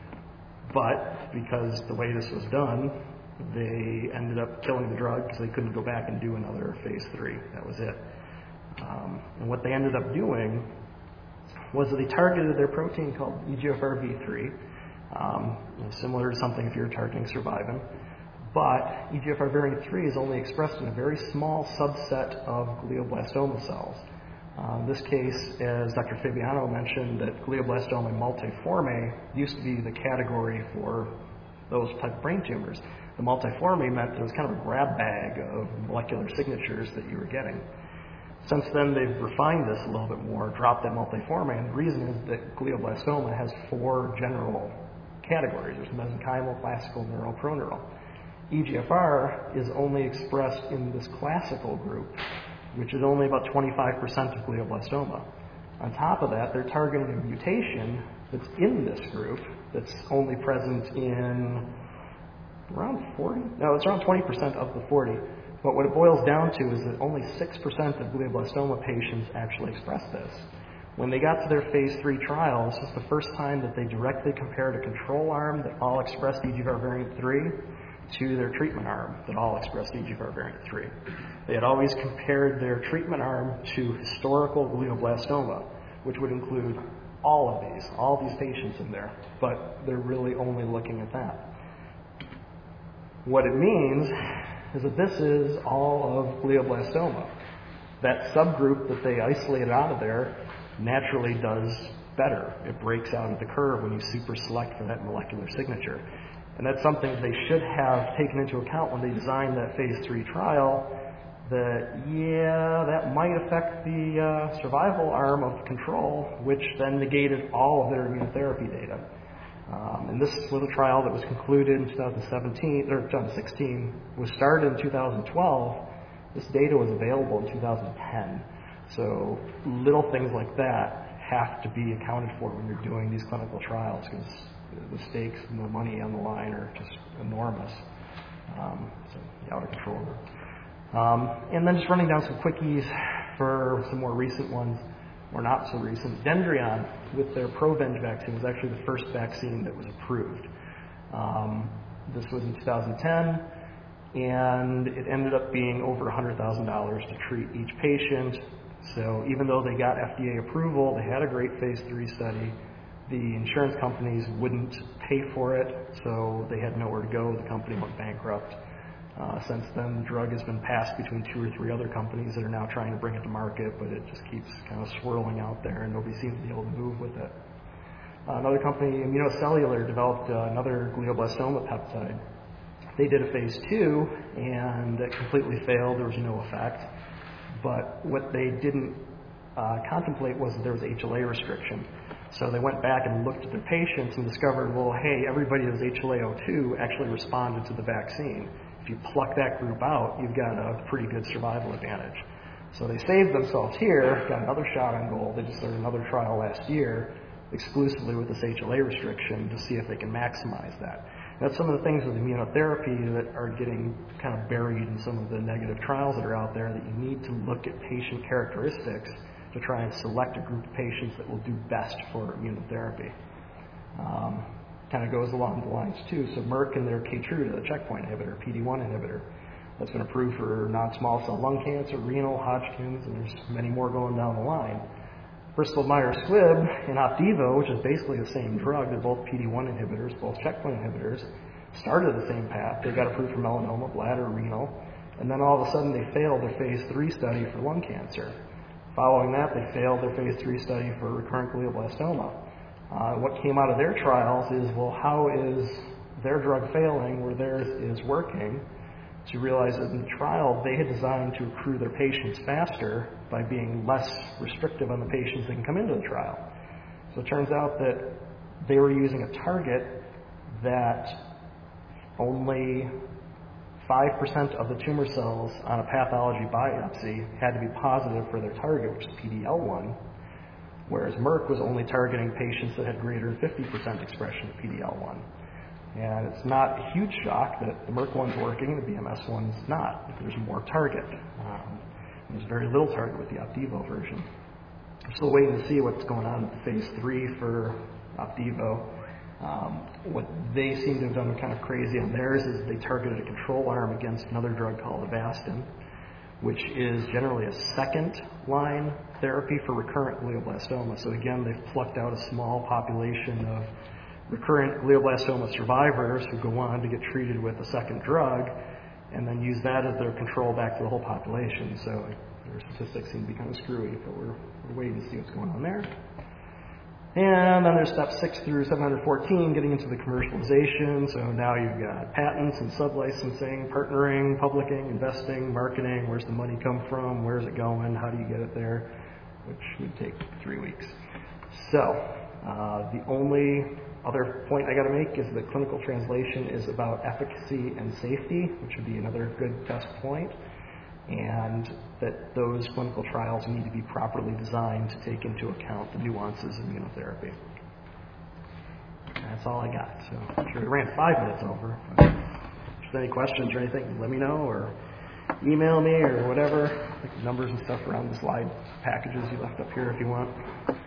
[SPEAKER 2] But because the way this was done, they ended up killing the drug because they couldn't go back and do another phase three. That was it. Um, and what they ended up doing was that they targeted their protein called E G F R V three, um, similar to something if you're targeting survivin. But E G F R variant three is only expressed in a very small subset of glioblastoma cells. Uh, in this case, as Doctor Fabiano mentioned, that glioblastoma multiforme used to be the category for those type of brain tumors. The multiforme meant that it was kind of a grab bag of molecular signatures that you were getting. Since then, they've refined this a little bit more, dropped that multiforme, and the reason is that glioblastoma has four general categories. There's mesenchymal, classical, neural, proneural. E G F R is only expressed in this classical group, which is only about twenty-five percent of glioblastoma. On top of that, they're targeting a mutation that's in this group that's only present in around forty? No, it's around twenty percent of the forty. But what it boils down to is that only six percent of glioblastoma patients actually express this. When they got to their phase three trials, this was the first time that they directly compared a control arm that all expressed E G F R variant three to their treatment arm that all expressed E G F R variant three. They had always compared their treatment arm to historical glioblastoma, which would include all of these, all these patients in there, but they're really only looking at that. What it means is that this is all of glioblastoma. That subgroup that they isolated out of there naturally does better. It breaks out of the curve when you super select for that molecular signature. And that's something they should have taken into account when they designed that phase three trial, that, yeah, that might affect the uh, survival arm of control, which then negated all of their immunotherapy data. Um, and this little trial that was concluded in two thousand seventeen, or two thousand sixteen, was started in two thousand twelve. This data was available in two thousand ten. So little things like that have to be accounted for when you're doing these clinical trials, because the stakes and the money on the line are just enormous. Um, so out of control. Um, and then just running down some quickies for some more recent ones, or not so recent. Dendreon, with their Provenge vaccine, was actually the first vaccine that was approved. Um, this was in two thousand ten, and it ended up being over one hundred thousand dollars to treat each patient. So even though they got F D A approval, they had a great phase three study, the insurance companies wouldn't pay for it, so they had nowhere to go. The company went bankrupt. Uh, since then, the drug has been passed between two or three other companies that are now trying to bring it to market, but it just keeps kind of swirling out there, and nobody seems to be able to move with it. Uh, another company, Immunocellular, developed uh, another glioblastoma peptide. They did a phase two, and it completely failed. There was no effect. But what they didn't uh, contemplate was that there was H L A restriction. So they went back and looked at their patients and discovered, well, hey, everybody that was H L A zero two actually responded to the vaccine. If you pluck that group out, you've got a pretty good survival advantage. So they saved themselves here, got another shot on goal. They just started another trial last year, exclusively with this H L A restriction, to see if they can maximize that. And that's some of the things with immunotherapy that are getting kind of buried in some of the negative trials that are out there, that you need to look at patient characteristics to try and select a group of patients that will do best for immunotherapy. Um, kind of goes along the lines too. So Merck and their Keytruda, the checkpoint inhibitor, P D one inhibitor, that's been approved for non-small cell lung cancer, renal, Hodgkin's, and there's many more going down the line. Bristol Myers Squibb and Opdivo, which is basically the same drug, they're both P D one inhibitors, both checkpoint inhibitors, started the same path. They got approved for melanoma, bladder, renal, and then all of a sudden they failed their phase three study for lung cancer. Following that, they failed their phase three study for recurrent glioblastoma. Uh, what came out of their trials is, well, how is their drug failing where theirs is working? To realize that in the trial, they had designed to accrue their patients faster by being less restrictive on the patients that can come into the trial. So it turns out that they were using a target that only five percent of the tumor cells on a pathology biopsy had to be positive for their target, which is P D L one, whereas Merck was only targeting patients that had greater than fifty percent expression of P D L one. And it's not a huge shock that the Merck one's working, the B M S one's not. There's more target. Um, there's very little target with the Opdivo version. We're still waiting to see what's going on with phase three for Opdivo. Um, what they seem to have done kind of crazy on theirs is they targeted a control arm against another drug called Avastin, which is generally a second-line therapy for recurrent glioblastoma. So again, they've plucked out a small population of recurrent glioblastoma survivors who go on to get treated with a second drug and then use that as their control back to the whole population. So their statistics seem to be kind of screwy, but we're, we're waiting to see what's going on there. And then there's steps six through seven hundred fourteen, getting into the commercialization. So now you've got patents and sub-licensing, partnering, publishing, investing, marketing. Where's the money come from? Where's it going? How do you get it there? Which would take three weeks. So uh, the only other point I got to make is that clinical translation is about efficacy and safety, which would be another good test point, and that those clinical trials need to be properly designed to take into account the nuances of immunotherapy. That's all I got. So I'm sure we ran five minutes over. But if there's any questions or anything, let me know, or email me or whatever. Like numbers and stuff around the slide packages you left up here if you want.